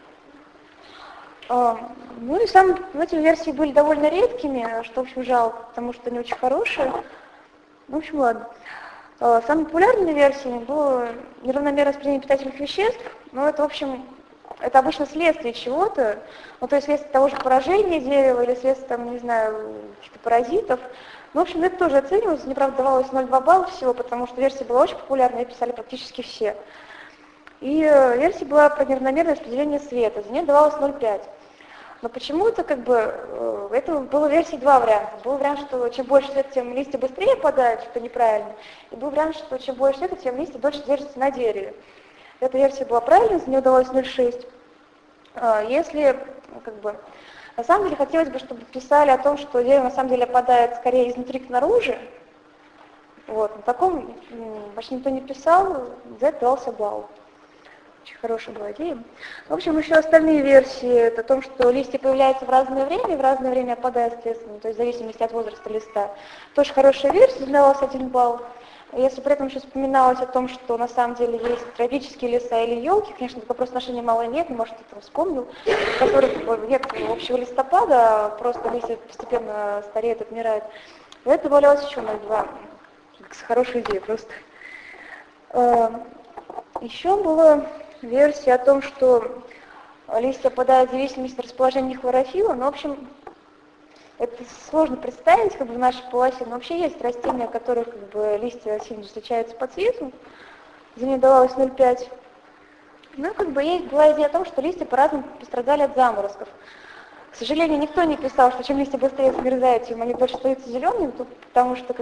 Ну и эти версии были довольно редкими, что, в общем, жалко, потому что они очень хорошие. В общем, ладно. Самой популярной версией было неравномерное распределение питательных веществ, но это, в общем, это обычно следствие чего-то, ну, то есть следствие того же поражения дерева или следствие, там, не знаю, каких-то паразитов. Ну, в общем, это тоже оценивалось, мне, правда, давалось 0,2 балла всего, потому что версия была очень популярна, ее писали практически все. И версия была про неравномерное распределение света, за нее давалось 0,5. Но почему-то, как бы, это было в версии 2 варианта. Был вариант, что чем больше света, тем листья быстрее падают, что неправильно. И был вариант, что чем больше света, тем листья дольше держатся на дереве. Эта версия была правильной, за нее давалось 0,6. Если, как бы, на самом деле хотелось бы, чтобы писали о том, что дерево на самом деле опадает скорее изнутри к наружу. Вот, на таком почти никто не писал, за это давался балл. Очень хорошая была идея. В общем, еще остальные версии, это о том, что листья появляются в разное время, и в разное время опадают, соответственно, то есть в зависимости от возраста листа. Тоже хорошая версия, давалась 1 балл. Если при этом еще вспоминалось о том, что на самом деле есть тропические леса или елки, конечно, такое просто отношения мало нет, но, может, кто-то вспомнил, в которых нет общего листопада, просто листья постепенно стареют, отмирают. За это добавлялось еще 0,2. Хорошая идея просто. Еще была версия о том, что листья опадают в зависимости от расположения хлорофилла, но, в общем, это сложно представить в нашей полосе, но вообще есть растения, у которых листья сильно различаются по цвету, за нее давалось 0,5. Ну, была идея о том, что листья по-разному пострадали от заморозков. К сожалению, никто не писал, что чем листья быстрее замерзают, тем они дольше остаются зелеными, потому что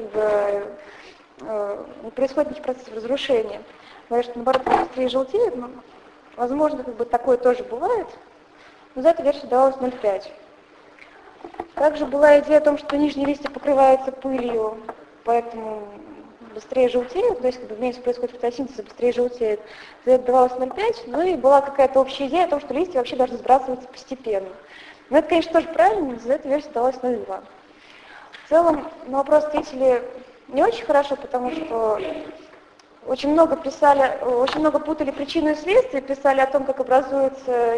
не происходит никаких процессов разрушения. Говорят, что наоборот быстрее желтеют, но, возможно, такое тоже бывает. Но за эту версию давалось 0,5. Также была идея о том, что нижние листья покрываются пылью, поэтому быстрее желтеют, то есть меньше происходит фотосинтеза, быстрее желтеет. За это давалось 0,5, ну и была какая-то общая идея о том, что листья вообще должны сбрасываться постепенно. Но это, конечно, тоже правильно, за эту версию давалось 0,2. В целом, на вопрос ответили не очень хорошо, потому что очень много путали причину и следствие, писали о том, как образуется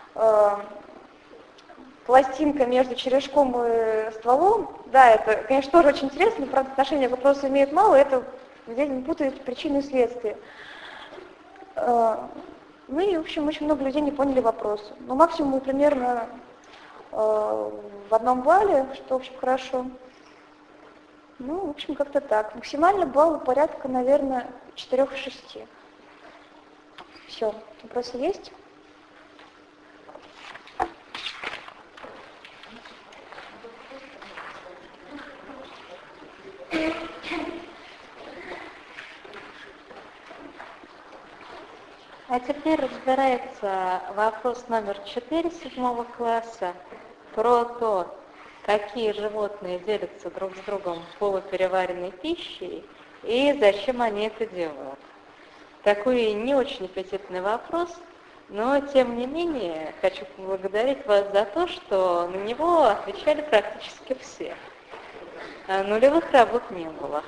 пластинка между черешком и стволом. Да, это, конечно, тоже очень интересно, но, правда, отношение к вопросу имеет мало, это здесь не путает причину и следствие. Ну и, в общем, очень много людей не поняли вопроса. Но максимум мы примерно в одном балле, что, в общем, хорошо. Ну, в общем, как-то так. Максимально баллы порядка, наверное, 4-6. Все. Вопросы есть? А теперь разбирается вопрос номер 4 7 класса про то, какие животные делятся друг с другом полупереваренной пищей и зачем они это делают. Такой не очень аппетитный вопрос, но тем не менее хочу поблагодарить вас за то, что на него отвечали практически все. Нулевых работ не было.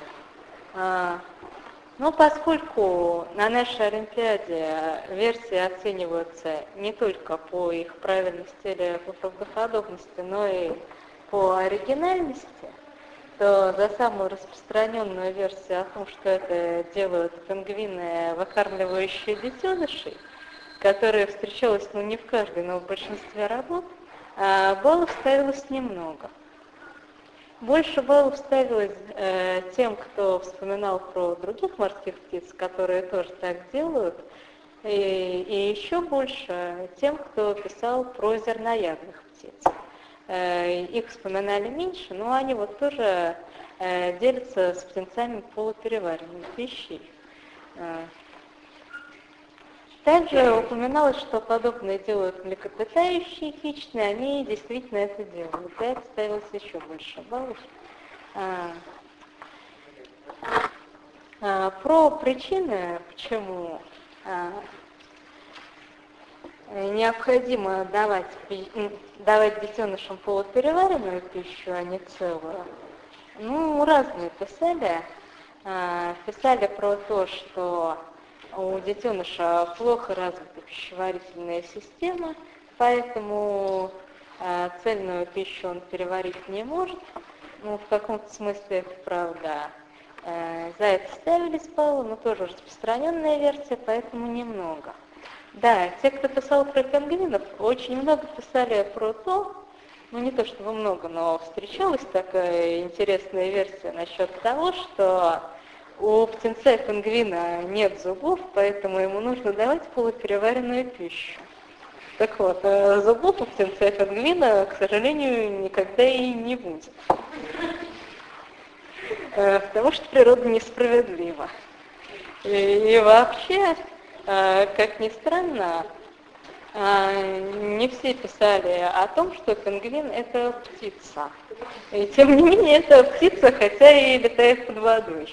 Но поскольку на нашей Олимпиаде версии оцениваются не только по их правильности или по правдоподобности, но и по оригинальности, то за самую распространенную версию о том, что это делают пингвины, выкармливающие детенышей, которая встречалась не в каждой, но в большинстве работ, баллов ставилось немного. Больше баллов ставилось тем, кто вспоминал про других морских птиц, которые тоже так делают, и еще больше тем, кто писал про зерноядных птиц. Их вспоминали меньше, но они тоже делятся с птенцами полупереваренной пищей. Также упоминалось, что подобное делают млекопитающие хищные, они действительно это делают. За это ставилось еще больше баллов. Про причины, почему необходимо давать детенышам полупереваренную пищу, а не целую, разные писали. Писали про то, что у детеныша плохо развита пищеварительная система, поэтому цельную пищу он переварить не может. В каком-то смысле это правда. За это ставились баллы, но тоже распространенная версия, поэтому немного. Да, те, кто писал про пингвинов, очень много писали про то, не то чтобы много, но встречалась такая интересная версия насчет того, что у птенца пингвина нет зубов, поэтому ему нужно давать полупереваренную пищу. Так вот, зубов у птенца пингвина, к сожалению, никогда и не будет. Потому что природа несправедлива. И вообще, как ни странно, не все писали о том, что пингвин — это птица. И тем не менее, это птица, хотя и летает под водой.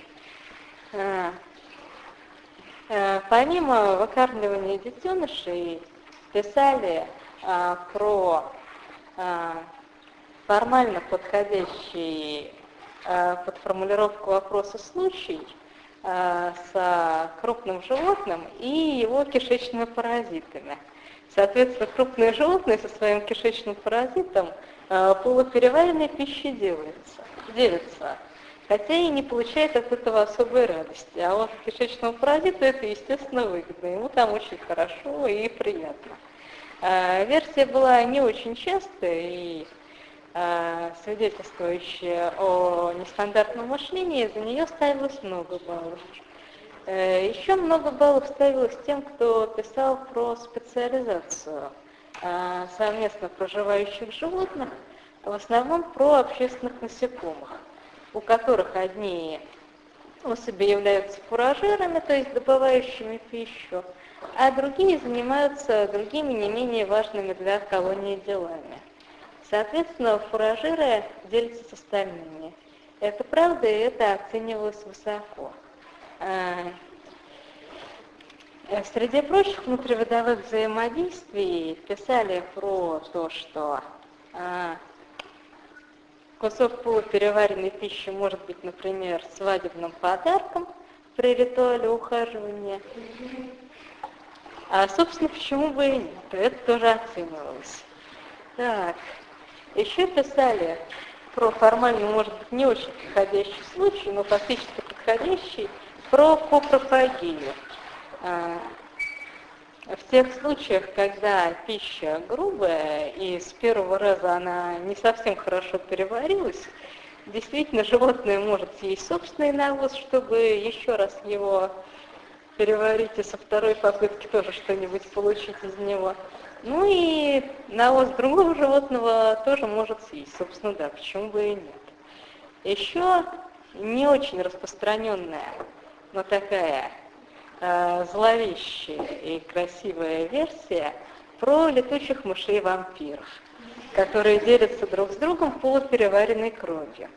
Помимо выкармливания детенышей, писали про формально подходящий под формулировку вопроса случай с крупным животным и его кишечными паразитами. Соответственно, крупное животное со своим кишечным паразитом полупереваренной пищей делится. хотя и не получает от этого особой радости. А вот кишечному паразиту это, естественно, выгодно. Ему там очень хорошо и приятно. Версия была не очень частая и свидетельствующая о нестандартном мышлении, за нее ставилось много баллов. Еще много баллов ставилось тем, кто писал про специализацию совместно проживающих животных, в основном про общественных насекомых, у которых одни особи являются фуражерами, то есть добывающими пищу, а другие занимаются другими не менее важными для колонии делами. Соответственно, фуражеры делятся с остальными. Это правда, и это оценивалось высоко. Среди прочих внутривидовых взаимодействий писали про то, что кусок полупереваренной пищи может быть, например, свадебным подарком при ритуале ухаживания. А, собственно, почему бы и нет? Это тоже оценивалось. Так, еще писали про формально, может быть, не очень подходящий случай, но фактически подходящий, про копрофагию. В тех случаях, когда пища грубая и с первого раза она не совсем хорошо переварилась, действительно животное может съесть собственный навоз, чтобы еще раз его переварить и со второй попытки тоже что-нибудь получить из него. Ну и навоз другого животного тоже может съесть. Собственно, да, почему бы и нет. Еще не очень распространенная, но такая зловещая и красивая версия про летучих мышей-вампиров, которые делятся друг с другом полупереваренной кровью.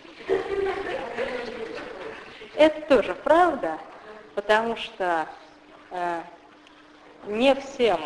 Это тоже правда, потому что не всем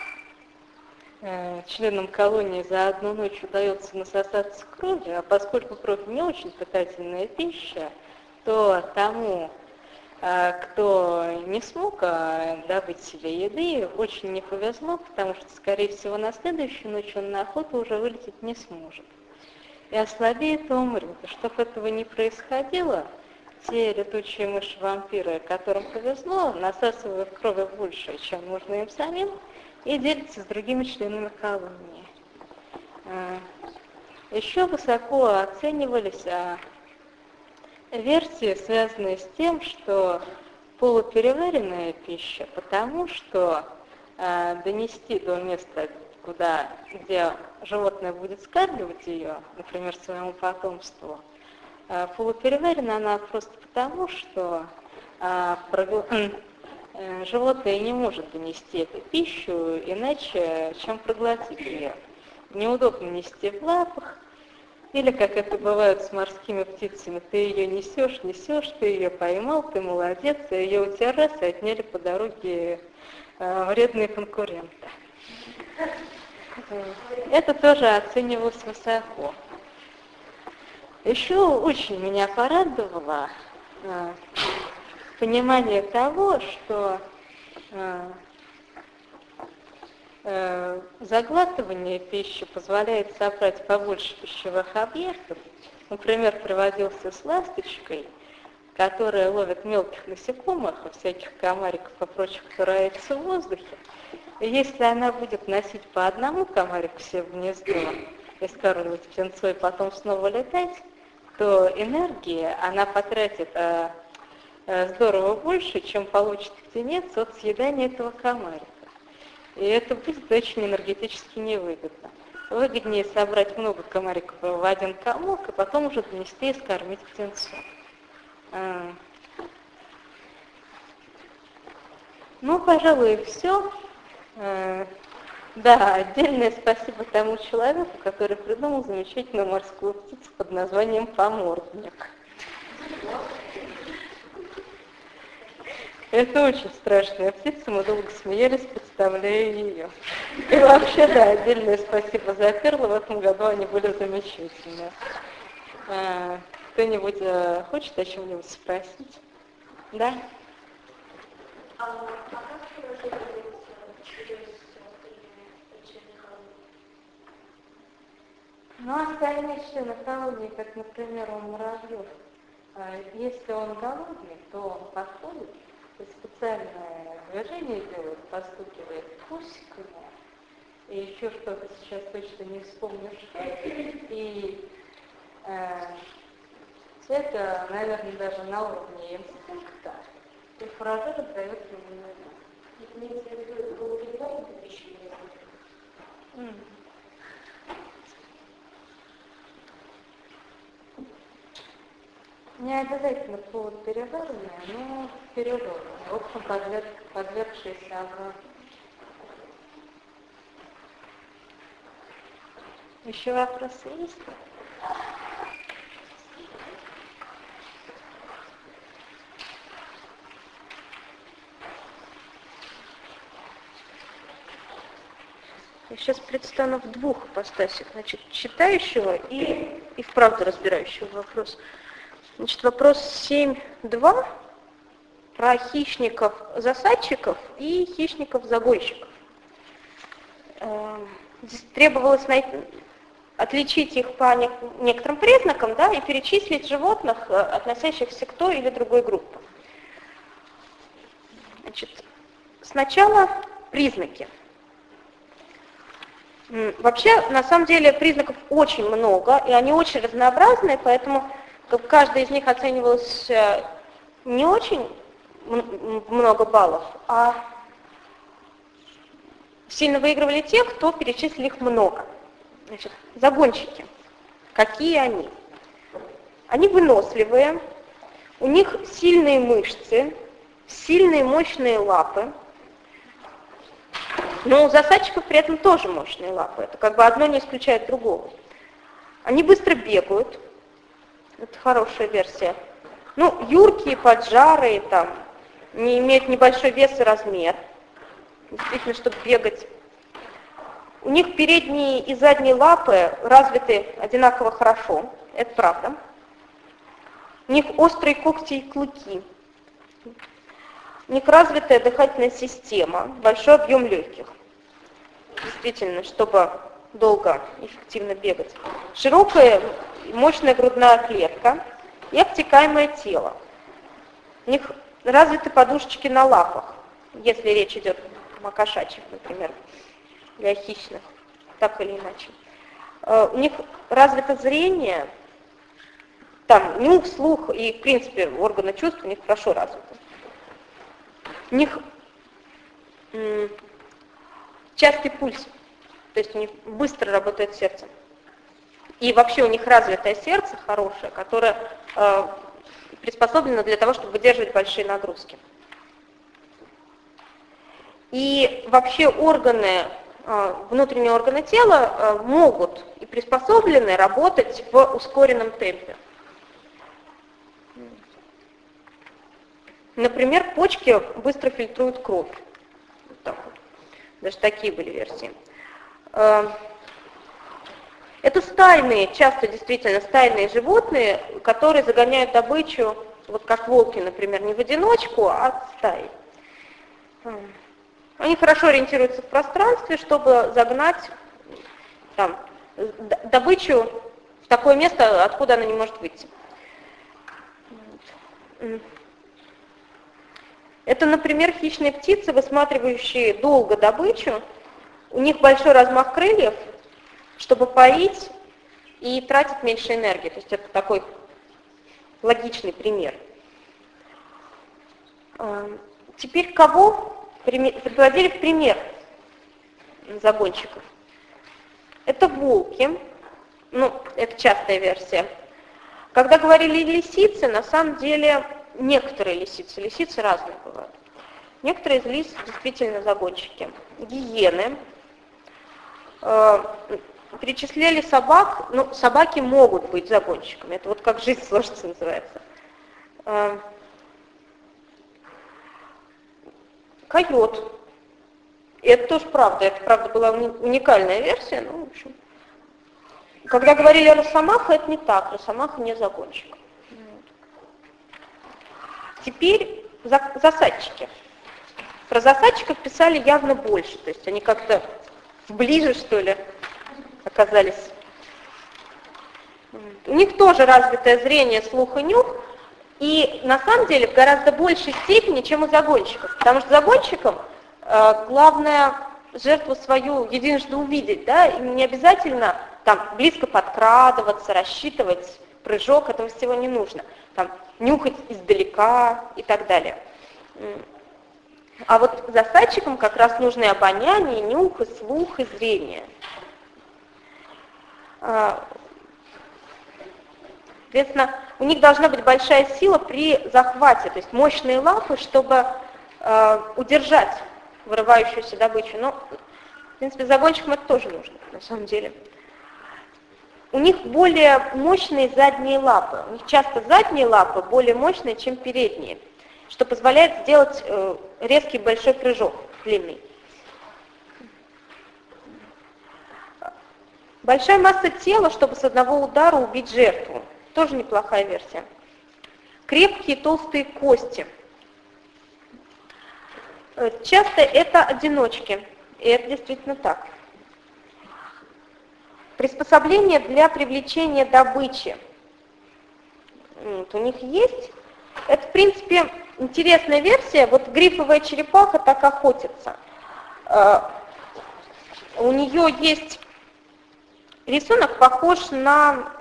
членам колонии за одну ночь удается насосаться кровью, а поскольку кровь не очень питательная пища, то тому, кто не смог добыть себе еды, очень не повезло, потому что, скорее всего, на следующую ночь он на охоту уже вылететь не сможет. И ослабеет и умрет. И чтобы этого не происходило, те летучие мыши-вампиры, которым повезло, насасывают крови больше, чем нужно им самим, и делятся с другими членами колонии. Еще высоко оценивались версии, связанные с тем, что полупереваренная пища, потому что донести до места, где животное будет скармливать ее, например, своему потомству, полупереварена она просто потому, что животное не может донести эту пищу иначе, чем проглотить ее. Неудобно нести в лапах, или, как это бывает с морскими птицами, ты ее несешь, ты ее поймал, ты молодец, и ее у тебя раз и отняли по дороге вредные конкуренты. Это тоже оценивалось высоко. Еще очень меня порадовало понимание того, что заглатывание пищи позволяет собрать побольше пищевых объектов. Например, приводился с ласточкой, которая ловит мелких насекомых, всяких комариков и прочих, кто роется в воздухе. И если она будет носить по одному комарику себе в гнездо и скармливать птенцу и потом снова летать, то энергии она потратит здорово больше, чем получит птенец от съедания этого комарика. И это будет очень энергетически невыгодно. Выгоднее собрать много комариков в один комок, и потом уже донести и скормить птенцу. Ну, пожалуй, и все. Да, отдельное спасибо тому человеку, который придумал замечательную морскую птицу под названием помордник. Это очень страшная птица, мы долго смеялись, представляя ее. И вообще, да, отдельное спасибо за перла, в этом году они были замечательные. Кто-нибудь хочет о чем-нибудь спросить? Да? А как фуражировать через Ну, остальные члены колонии, как, например, у муравьев, Если он голодный, то он подходит и специальное движение делает, постукивает усиками, и еще что-то сейчас точно не вспомню, что. И это, наверное, даже на уровне инстинкта, и фуражер дает ему Это имеется в виду полуприбавленное запрещение? Не обязательно полупереваренное, но переваренное. В общем, подвергшееся огню. Еще вопросы есть? Я сейчас предстану в двух ипостасях. Значит, читающего и вправду разбирающего вопрос. Значит, вопрос 7.2 про хищников-засадчиков и хищников-загонщиков. Здесь требовалось отличить их по некоторым признакам, да, и перечислить животных, относящихся к той или другой группе. Значит, сначала признаки. Вообще, на самом деле, признаков очень много, и они очень разнообразные, поэтому каждый из них оценивалось не очень много баллов, а сильно выигрывали те, кто перечислил их много. Значит, загонщики. Какие они? Они выносливые, у них сильные мышцы, сильные мощные лапы, но у засадчиков при этом тоже мощные лапы. Это как бы одно не исключает другого. Они быстро бегают. Это хорошая версия. Ну, юркие, поджарые, там, не имеют небольшой вес и размер. Действительно, чтобы бегать. У них передние и задние лапы развиты одинаково хорошо. Это правда. У них острые когти и клыки. У них развитая дыхательная система, большой объем легких. Действительно, чтобы долго и эффективно бегать. Широкая, мощная грудная клетка и обтекаемое тело. У них развиты подушечки на лапах, если речь идет о кошачьих, например, для хищных, так или иначе. У них развито зрение, там нюх, слух и, в принципе, органы чувств у них хорошо развиты. У них частый пульс, то есть у них быстро работает сердце. И вообще у них развитое сердце хорошее, которое приспособлено для того, чтобы выдерживать большие нагрузки. И вообще органы, внутренние органы тела могут и приспособлены работать в ускоренном темпе. Например, почки быстро фильтруют кровь. Вот так вот. Даже такие были версии. Это стайные, часто действительно стайные животные, которые загоняют добычу, вот как волки, например, не в одиночку, а от стаи. Они хорошо ориентируются в пространстве, чтобы загнать там, добычу в такое место, откуда она не может выйти. Это, например, хищные птицы, высматривающие долго добычу. У них большой размах крыльев, чтобы поить и тратить меньше энергии. То есть это такой логичный пример. Теперь кого приводили в пример загонщиков? Это волки, ну, это частая версия. Когда говорили лисицы, на самом деле некоторые лисицы разные бывают. Некоторые из лис действительно загонщики. Гиены. Перечисляли собак, ну, собаки могут быть загонщиками. Это вот как жизнь сложится называется. Койот. И это тоже правда. Это, правда, была уникальная версия. Ну, в общем. Когда говорили о росомахе, это не так. Росомаха не загонщик. Теперь засадчики. Про засадчиков писали явно больше. То есть они как-то ближе, что ли, оказались. У них тоже развитое зрение, слух и нюх, И на самом деле в гораздо большей степени, чем у загонщиков. Потому что загонщикам главное жертву свою единожды увидеть, да, им не обязательно там близко подкрадываться, рассчитывать прыжок, этого всего не нужно. Там нюхать издалека и так далее. А вот засадчикам как раз нужны обоняние, нюх, и слух, и зрение. Соответственно, у них должна быть большая сила при захвате, то есть мощные лапы, чтобы удержать вырывающуюся добычу. Но, в принципе, загонщикам это тоже нужно, на самом деле. У них более мощные задние лапы. У них часто задние лапы более мощные, чем передние, что позволяет сделать резкий большой прыжок, длинный. Большая масса тела, чтобы с одного удара убить жертву. Тоже неплохая версия. Крепкие толстые кости. Часто это одиночки, и это действительно так. Приспособление для привлечения добычи. Вот, у них есть. Это, в принципе, интересная версия. Вот грифовая черепаха так охотится. У нее есть рисунок, похож на...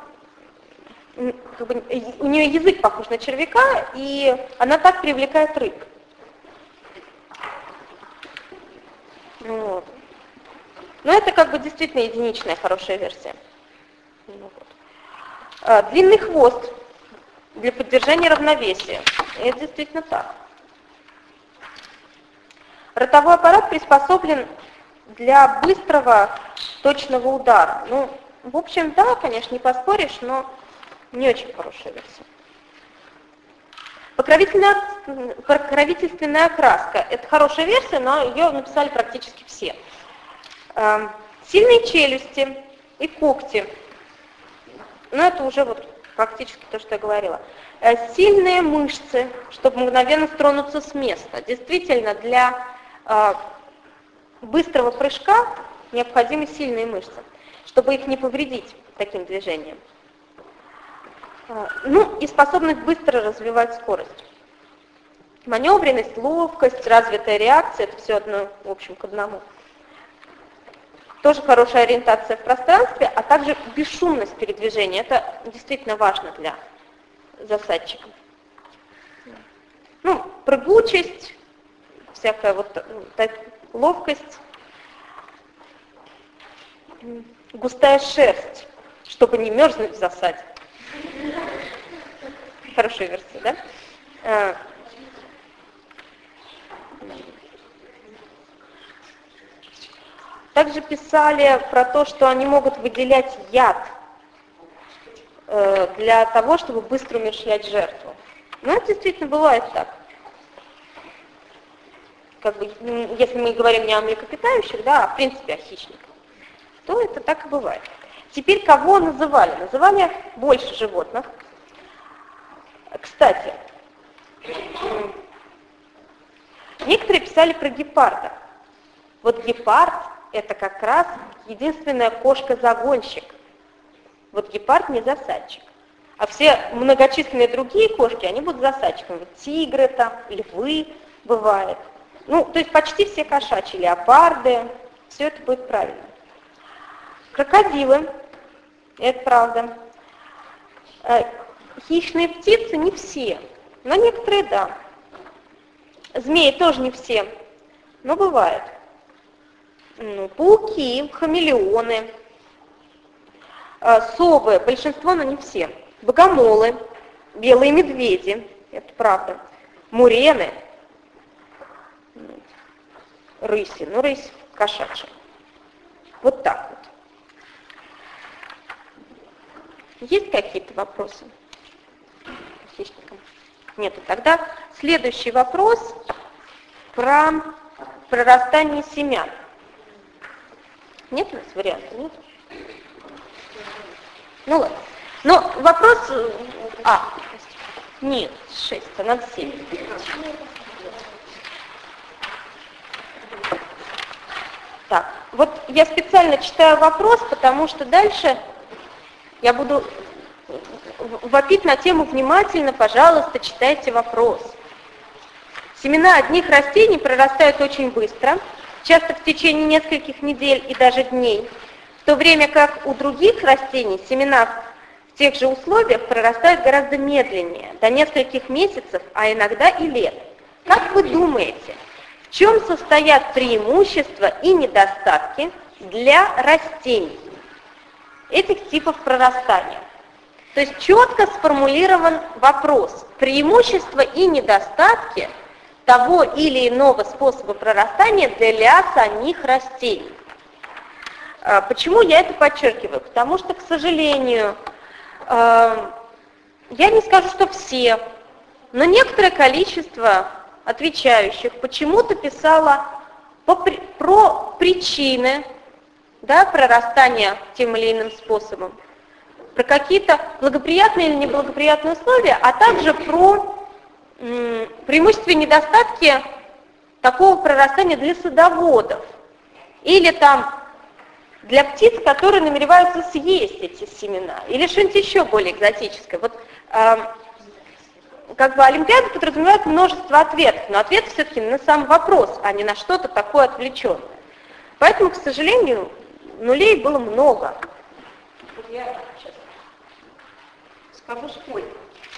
у нее язык похож на червяка, и она так привлекает рыб. Вот. Но это как бы действительно единичная хорошая версия. Вот. Длинный хвост для поддержания равновесия. Это действительно так. Ротовой аппарат приспособлен для быстрого, точного удара. Ну, в общем, да, конечно, не поспоришь, но не очень хорошая версия. Покровительственная окраска. Это хорошая версия, но ее написали практически все. Сильные челюсти и когти. Ну, это уже вот практически то, что я говорила. Сильные мышцы, чтобы мгновенно стронуться с места. Действительно, для быстрого прыжка необходимы сильные мышцы, чтобы их не повредить таким движением. Ну, и способность быстро развивать скорость. Маневренность, ловкость, развитая реакция, это все одно, в общем, к одному. Тоже хорошая ориентация в пространстве, а также бесшумность передвижения. Это действительно важно для засадчиков. Ну, прыгучесть, всякая вот ловкость, густая шерсть, чтобы не мерзнуть в засаде. Хорошая версия, да? Также писали про то, что они могут выделять яд для того, чтобы быстро умерщвлять жертву. Ну, это действительно бывает так. Как бы, если мы говорим не о млекопитающих, да, а в принципе о хищниках, то это так и бывает. Теперь кого называли? Называли больше животных. Кстати, некоторые писали про гепарда. Вот гепард — это как раз единственная кошка-загонщик. Вот гепард не засадчик. А все многочисленные другие кошки, они будут засадчиками. Вот тигры там, львы бывает. Ну, то есть почти все кошачьи, леопарды, все это будет правильно. Крокодилы, это правда. Хищные птицы не все, но некоторые да. Змеи тоже не все, но бывает. Ну, пауки, хамелеоны, совы, большинство, но не все. Богомолы, белые медведи, это правда. Мурены, рыси, ну рысь кошачья. Вот так вот. Есть какие-то вопросы к хищникам? Нет, тогда следующий вопрос про прорастание семян. Нет у нас варианта? Нет? Ну ладно. Но вопрос... нет, 6, а надо 7. Так, вот я специально читаю вопрос, потому что дальше я буду вопит на тему «Внимательно, пожалуйста, читайте вопрос». Семена одних растений прорастают очень быстро, часто в течение нескольких недель и даже дней, в то время как у других растений семена в тех же условиях прорастают гораздо медленнее, до нескольких месяцев, а иногда и лет. Как вы думаете, в чем состоят преимущества и недостатки для растений этих типов прорастания? То есть четко сформулирован вопрос: преимущества и недостатки того или иного способа прорастания для самих растений. Почему я это подчеркиваю? Потому что, к сожалению, я не скажу, что все, но некоторое количество отвечающих почему-то писало про причины, да, прорастания тем или иным способом, про какие-то благоприятные или неблагоприятные условия, а также про преимущества и недостатки такого прорастания для садоводов или там для птиц, которые намереваются съесть эти семена, или что-нибудь еще более экзотическое. Вот как бы олимпиада подразумевает множество ответов, но ответ все-таки на сам вопрос, а не на что-то такое отвлеченное. Поэтому, к сожалению, нулей было много. Вот я сейчас скажу сколько.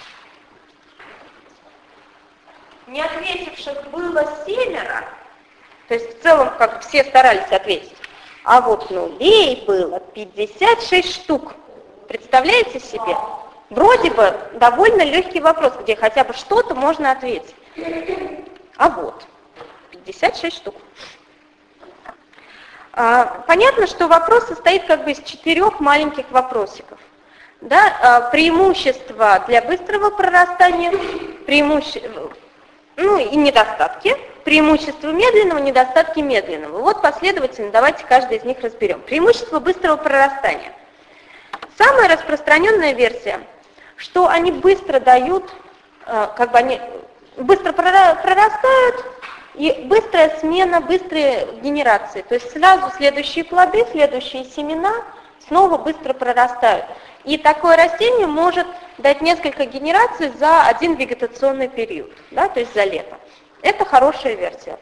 Не ответивших было 7, то есть в целом как бы все старались ответить, а вот нулей было 56 штук. Представляете себе? Вроде бы довольно легкий вопрос, где хотя бы что-то можно ответить. А вот, 56 штук. Понятно, что вопрос состоит как бы из 4 маленьких вопросиков. Да? Преимущества для быстрого прорастания, ну и недостатки, преимущества медленного, недостатки медленного. Вот последовательно давайте каждый из них разберем. Преимущество быстрого прорастания. Самая распространенная версия, что они быстро дают, как бы они быстро прорастают, и быстрая смена, быстрые генерации. То есть сразу следующие плоды, следующие семена снова быстро прорастают. И такое растение может дать несколько генераций за один вегетационный период, да, то есть за лето. Это хорошая версия.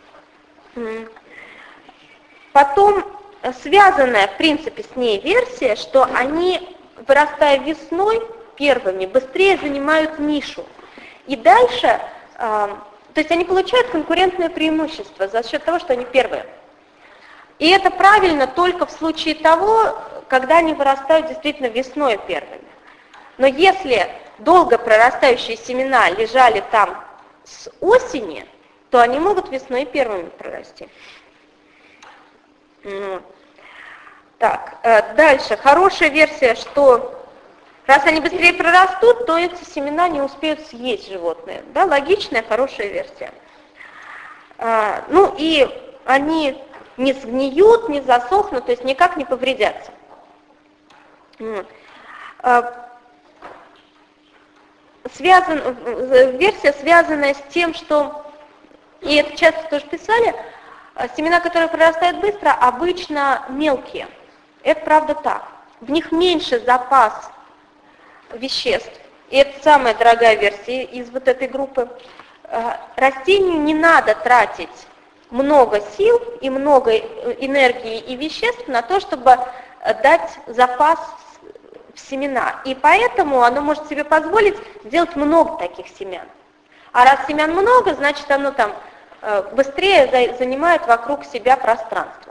Потом связанная, в принципе, с ней версия, что они, вырастая весной, первыми, быстрее занимают нишу. И дальше, то есть они получают конкурентное преимущество за счет того, что они первые. И это правильно только в случае того, когда они вырастают действительно весной первыми. Но если долго прорастающие семена лежали там с осени, то они могут весной первыми прорасти. Так, дальше. Хорошая версия, что раз они быстрее прорастут, то эти семена не успеют съесть животные. Да, логичная, хорошая версия. Ну и они не сгниют, не засохнут, то есть никак не повредятся. Версия, связанная с тем, что, и это часто тоже писали, семена, которые прорастают быстро, обычно мелкие. Это правда так. В них меньше запас веществ. И это самая дорогая версия из вот этой группы. Растению не надо тратить много сил и много энергии и веществ на то, чтобы дать запас в семена. И поэтому оно может себе позволить сделать много таких семян. А раз семян много, значит оно там быстрее занимает вокруг себя пространство.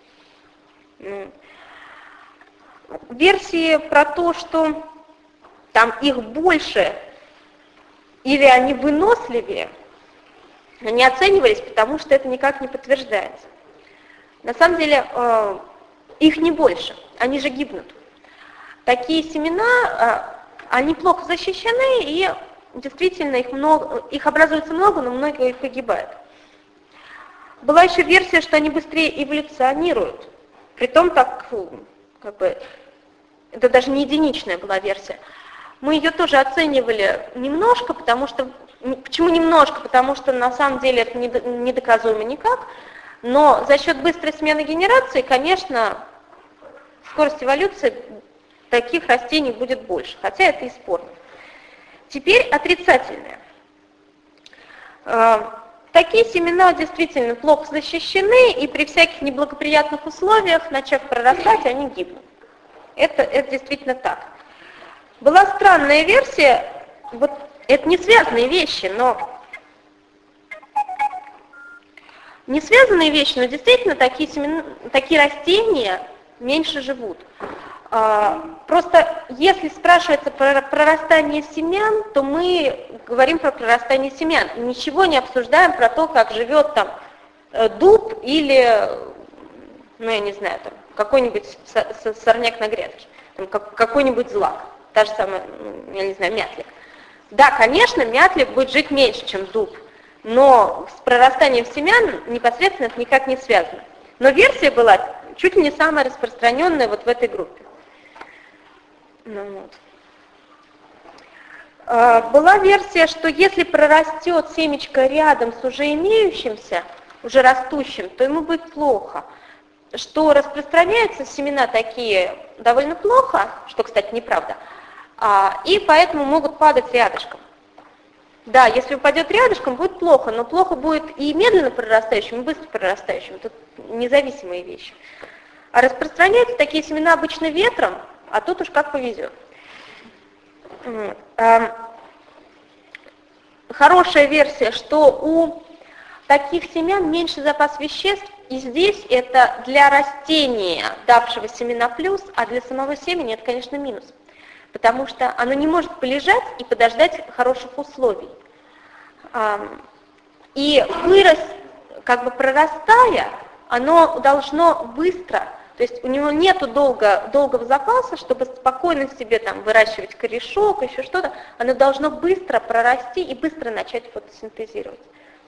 Версии про то, что там их больше или они выносливее, не оценивались, потому что это никак не подтверждается. На самом деле их не больше, они же гибнут. Такие семена, они плохо защищены, и действительно их образуется много, но многие погибают. Была еще версия, что они быстрее эволюционируют. Притом так, как бы, это даже не единичная была версия. Мы ее тоже оценивали немножко, потому что, почему немножко? Потому что на самом деле это не доказуемо никак, но за счет быстрой смены генерации, конечно, скорость эволюции таких растений будет больше, хотя это и спорно. Теперь отрицательное. Такие семена действительно плохо защищены, и при всяких неблагоприятных условиях, начав прорастать, они гибнут. Это действительно так. Была странная версия, вот это не связанные вещи, но действительно такие растения меньше живут. Просто если спрашивается про прорастание семян, то мы говорим про прорастание семян. И ничего не обсуждаем про то, как живет там дуб или, ну я не знаю, там какой-нибудь сорняк на грядке, там, какой-нибудь злак, та же самая, я не знаю, мятлик. Да, конечно, мятлик будет жить меньше, чем дуб, но с прорастанием семян непосредственно это никак не связано. Но версия была чуть ли не самая распространенная вот в этой группе. Была версия, что если прорастет семечко рядом с уже имеющимся, уже растущим, то ему будет плохо. Что распространяются семена такие довольно плохо, что, кстати, неправда, и поэтому могут падать рядышком. Да, если упадет рядышком, будет плохо, но плохо будет и медленно прорастающим, и быстро прорастающим. Тут независимые вещи. А распространяются такие семена обычно ветром, а тут уж как повезет. Хорошая версия, что у таких семян меньше запас веществ, и здесь это для растения, давшего семена плюс, а для самого семени это, конечно, минус. Потому что оно не может полежать и подождать хороших условий. И вырасти, как бы прорастая, оно должно быстро, то есть у него нету долгого запаса, чтобы спокойно себе там выращивать корешок, еще что-то, оно должно быстро прорасти и быстро начать фотосинтезировать.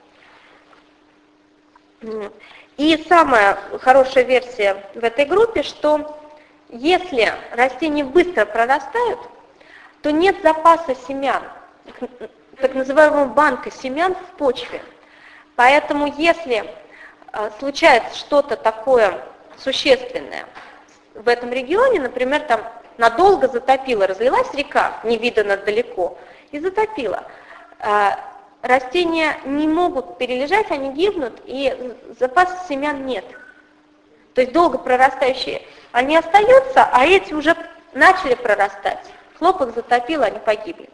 И самая хорошая версия в этой группе, что если растения быстро прорастают, то нет запаса семян, так называемого банка семян в почве. Поэтому если случается что-то такое существенное в этом регионе, например, там надолго затопило, разлилась река, невиданно далеко, и затопило, растения не могут перележать, они гибнут, и запаса семян нет. То есть долго прорастающие они остаются, а эти уже начали прорастать. Хлоп их затопило, они погибли.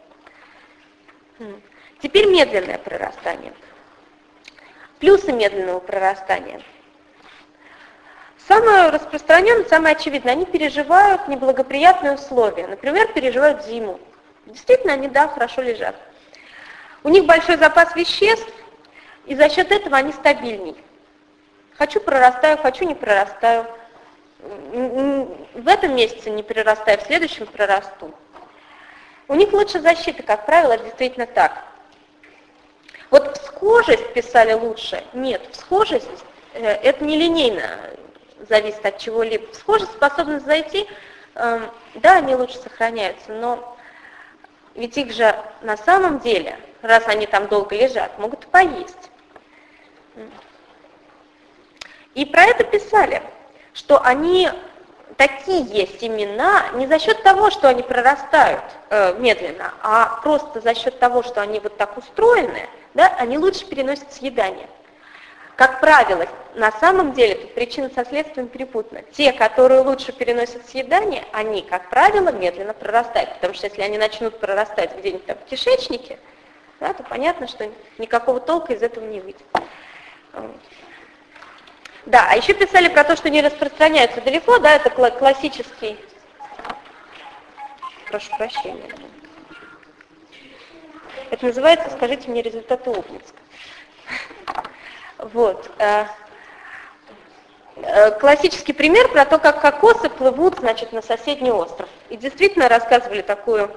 Теперь медленное прорастание. Плюсы медленного прорастания. Самое распространенное, самое очевидное, они переживают неблагоприятные условия. Например, переживают зиму. Действительно, они, да, хорошо лежат. У них большой запас веществ, и за счет этого они стабильней. Хочу прорастаю, хочу не прорастаю. В этом месяце не прирастаю, в следующем прорасту. У них лучше защита, как правило, действительно так. Вот всхожесть писали лучше. Нет, всхожесть это не линейно зависит от чего-либо. Всхожесть, способность зайти, да, они лучше сохраняются, но ведь их же на самом деле, раз они там долго лежат, могут и поесть. И про это писали, что они такие семена не за счет того, что они прорастают медленно, а просто за счет того, что они вот так устроены, да, они лучше переносят съедание. Как правило, на самом деле тут причина со следствием перепутана. Те, которые лучше переносят съедание, они, как правило, медленно прорастают, потому что если они начнут прорастать где-нибудь там в кишечнике, да, то понятно, что никакого толка из этого не выйдет. Да, а еще писали про то, что не распространяются далеко, да, это классический, прошу прощения, это называется, скажите мне результаты Обнинска. Вот. Классический пример про то, как кокосы плывут, значит, на соседний остров. И действительно рассказывали такую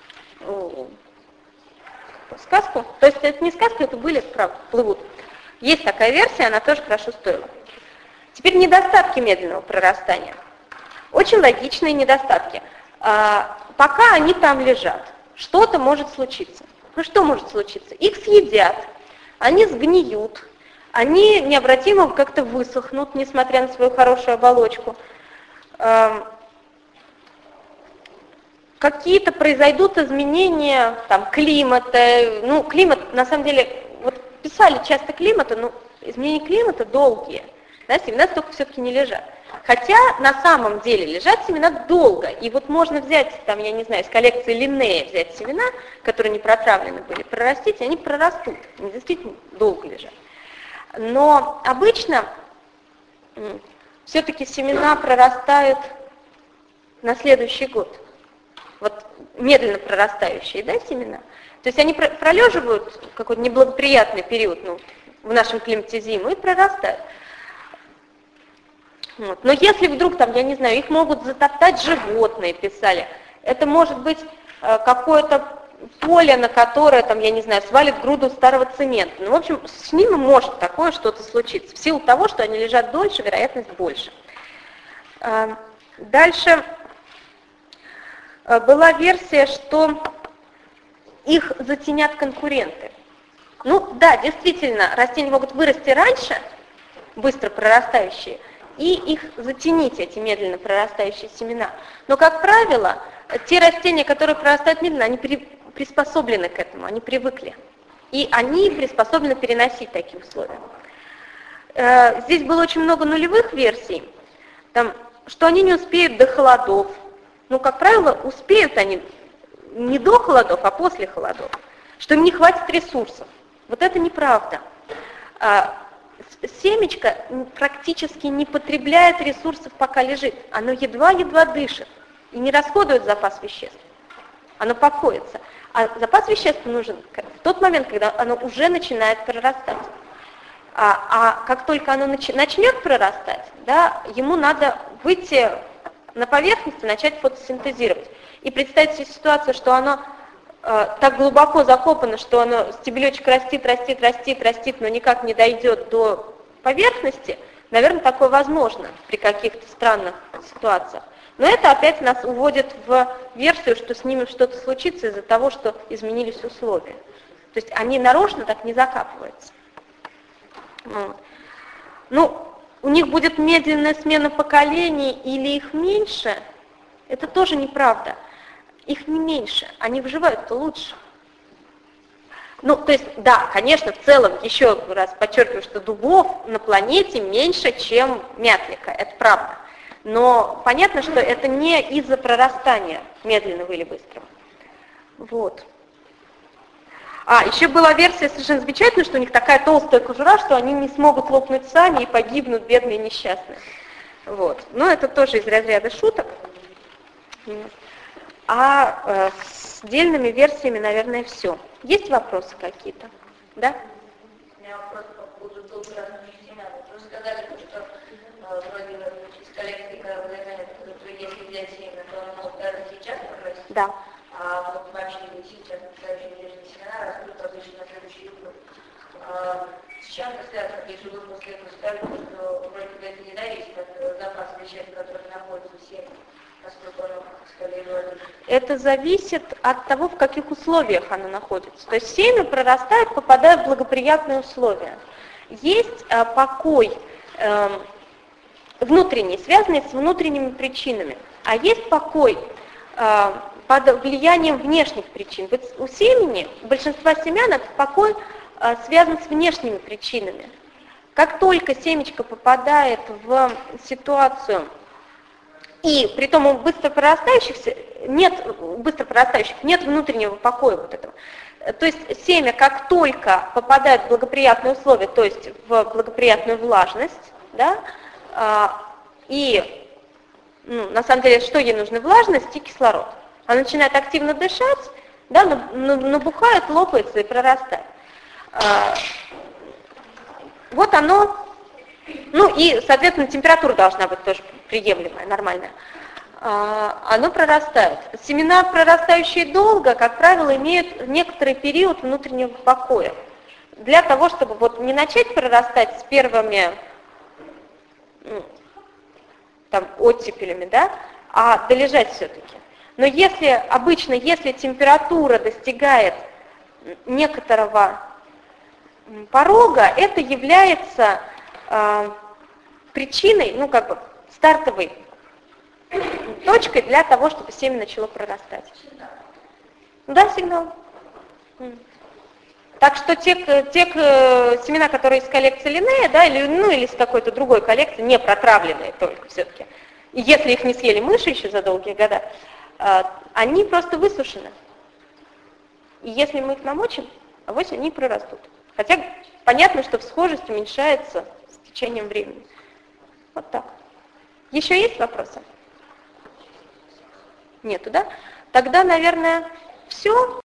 сказку. То есть это не сказка, это были, правда, плывут. Есть такая версия, она тоже хорошо стоила. Теперь недостатки медленного прорастания. Очень логичные недостатки. Пока они там лежат, что-то может случиться. Ну что может случиться? Их съедят, они сгниют, они необратимо как-то высохнут, несмотря на свою хорошую оболочку. какие-то произойдут изменения там, климата. Ну, климат, на самом деле, вот писали часто климата, но изменения климата долгие. Да, семена столько все-таки не лежат. Хотя на самом деле лежат семена долго. И вот можно взять, там, я не знаю, из коллекции Линнея взять семена, которые не протравлены были, прорастить, и они прорастут. Они действительно долго лежат. Но обычно все-таки семена прорастают на следующий год. Вот медленно прорастающие, да, семена. То есть они пролеживают какой-то неблагоприятный период, ну, в нашем климате зиму, и прорастают. Вот. Но если вдруг, там, я не знаю, их могут затоптать животные, писали, это может быть какое-то поле, на которое, там, я не знаю, свалит груду старого цемента. Ну, в общем, с ними может такое что-то случиться. В силу того, что они лежат дольше, вероятность больше. Дальше была версия, что их затенят конкуренты. Ну да, действительно, растения могут вырасти раньше, быстро прорастающие, и их затенить, эти медленно прорастающие семена. Но, как правило, те растения, которые прорастают медленно, они приспособлены к этому, они привыкли. И они приспособлены переносить такие условия. Здесь было очень много нулевых версий, там, что они не успеют до холодов. Ну, как правило, успеют они не до холодов, а после холодов. Что им не хватит ресурсов. Вот это неправда. Семечко практически не потребляет ресурсов, пока лежит. Оно едва-едва дышит и не расходует запас веществ. Оно покоится. А запас веществ нужен в тот момент, когда оно уже начинает прорастать. А как только оно начнет прорастать, да, ему надо выйти на поверхность и начать фотосинтезировать. И представить себе ситуацию, что оно так глубоко закопано, что оно стебелечек растит, но никак не дойдет до поверхности, наверное, такое возможно при каких-то странных ситуациях. Но это опять нас уводит в версию, что с ними что-то случится из-за того, что изменились условия. То есть они нарочно так не закапываются. Вот. Ну, у них будет медленная смена поколений или их меньше, это тоже неправда. Их не меньше, они выживают-то лучше. Ну, то есть, да, конечно, в целом, еще раз подчеркиваю, что дубов на планете меньше, чем мятлика, это правда. Но понятно, что это не из-за прорастания медленного или быстрого. Вот. Еще была версия совершенно замечательная, что у них такая толстая кожура, что они не смогут лопнуть сами и погибнут, бедные несчастные. Вот. Но это тоже из разряда шуток. С отдельными версиями, наверное, все. Есть вопросы какие-то? Да? У меня вопрос по поводу долгоразных семян. Вы сказали, что вроде из коллекции карбонизанов, если взять семя, то оно может даже сейчас прорасти. Да. А вот вообще сейчас настоящие нежные семена растут обычно на следующий год. С чем это связано? Если вы после этого сказали, что вроде бы это не зависит от запаса веществ, которые находятся в семье. Это зависит от того, в каких условиях оно находится. То есть семя прорастает, попадая в благоприятные условия. Есть покой внутренний, связанный с внутренними причинами, а есть покой под влиянием внешних причин. Вот у семени, у большинства семян этот покой связан с внешними причинами. Как только семечко попадает в ситуацию, и при том у быстро прорастающих нет внутреннего покоя вот этого. То есть семя как только попадает в благоприятные условия, то есть в благоприятную влажность, да, и на самом деле что ей нужно? Влажность и кислород. Она начинает активно дышать, да, набухает, лопается и прорастает. Вот оно. Ну и, соответственно, температура должна быть тоже приемлемая, нормальная. Оно прорастает. Семена, прорастающие долго, как правило, имеют некоторый период внутреннего покоя. Для того, чтобы вот не начать прорастать с первыми там, оттепелями, да, а долежать все-таки. Но если температура достигает некоторого порога, это является причиной, стартовой точкой для того, чтобы семя начало прорастать. Да, сигнал. Так что те семена, которые из коллекции Линнея, да, или из какой-то другой коллекции, не протравленные только все-таки, и если их не съели мыши еще за долгие года, они просто высушены. И если мы их намочим, авось они прорастут. Хотя понятно, что всхожесть уменьшается с течением времени. Вот так. Еще есть вопросы? Нету, да? Тогда, наверное, все.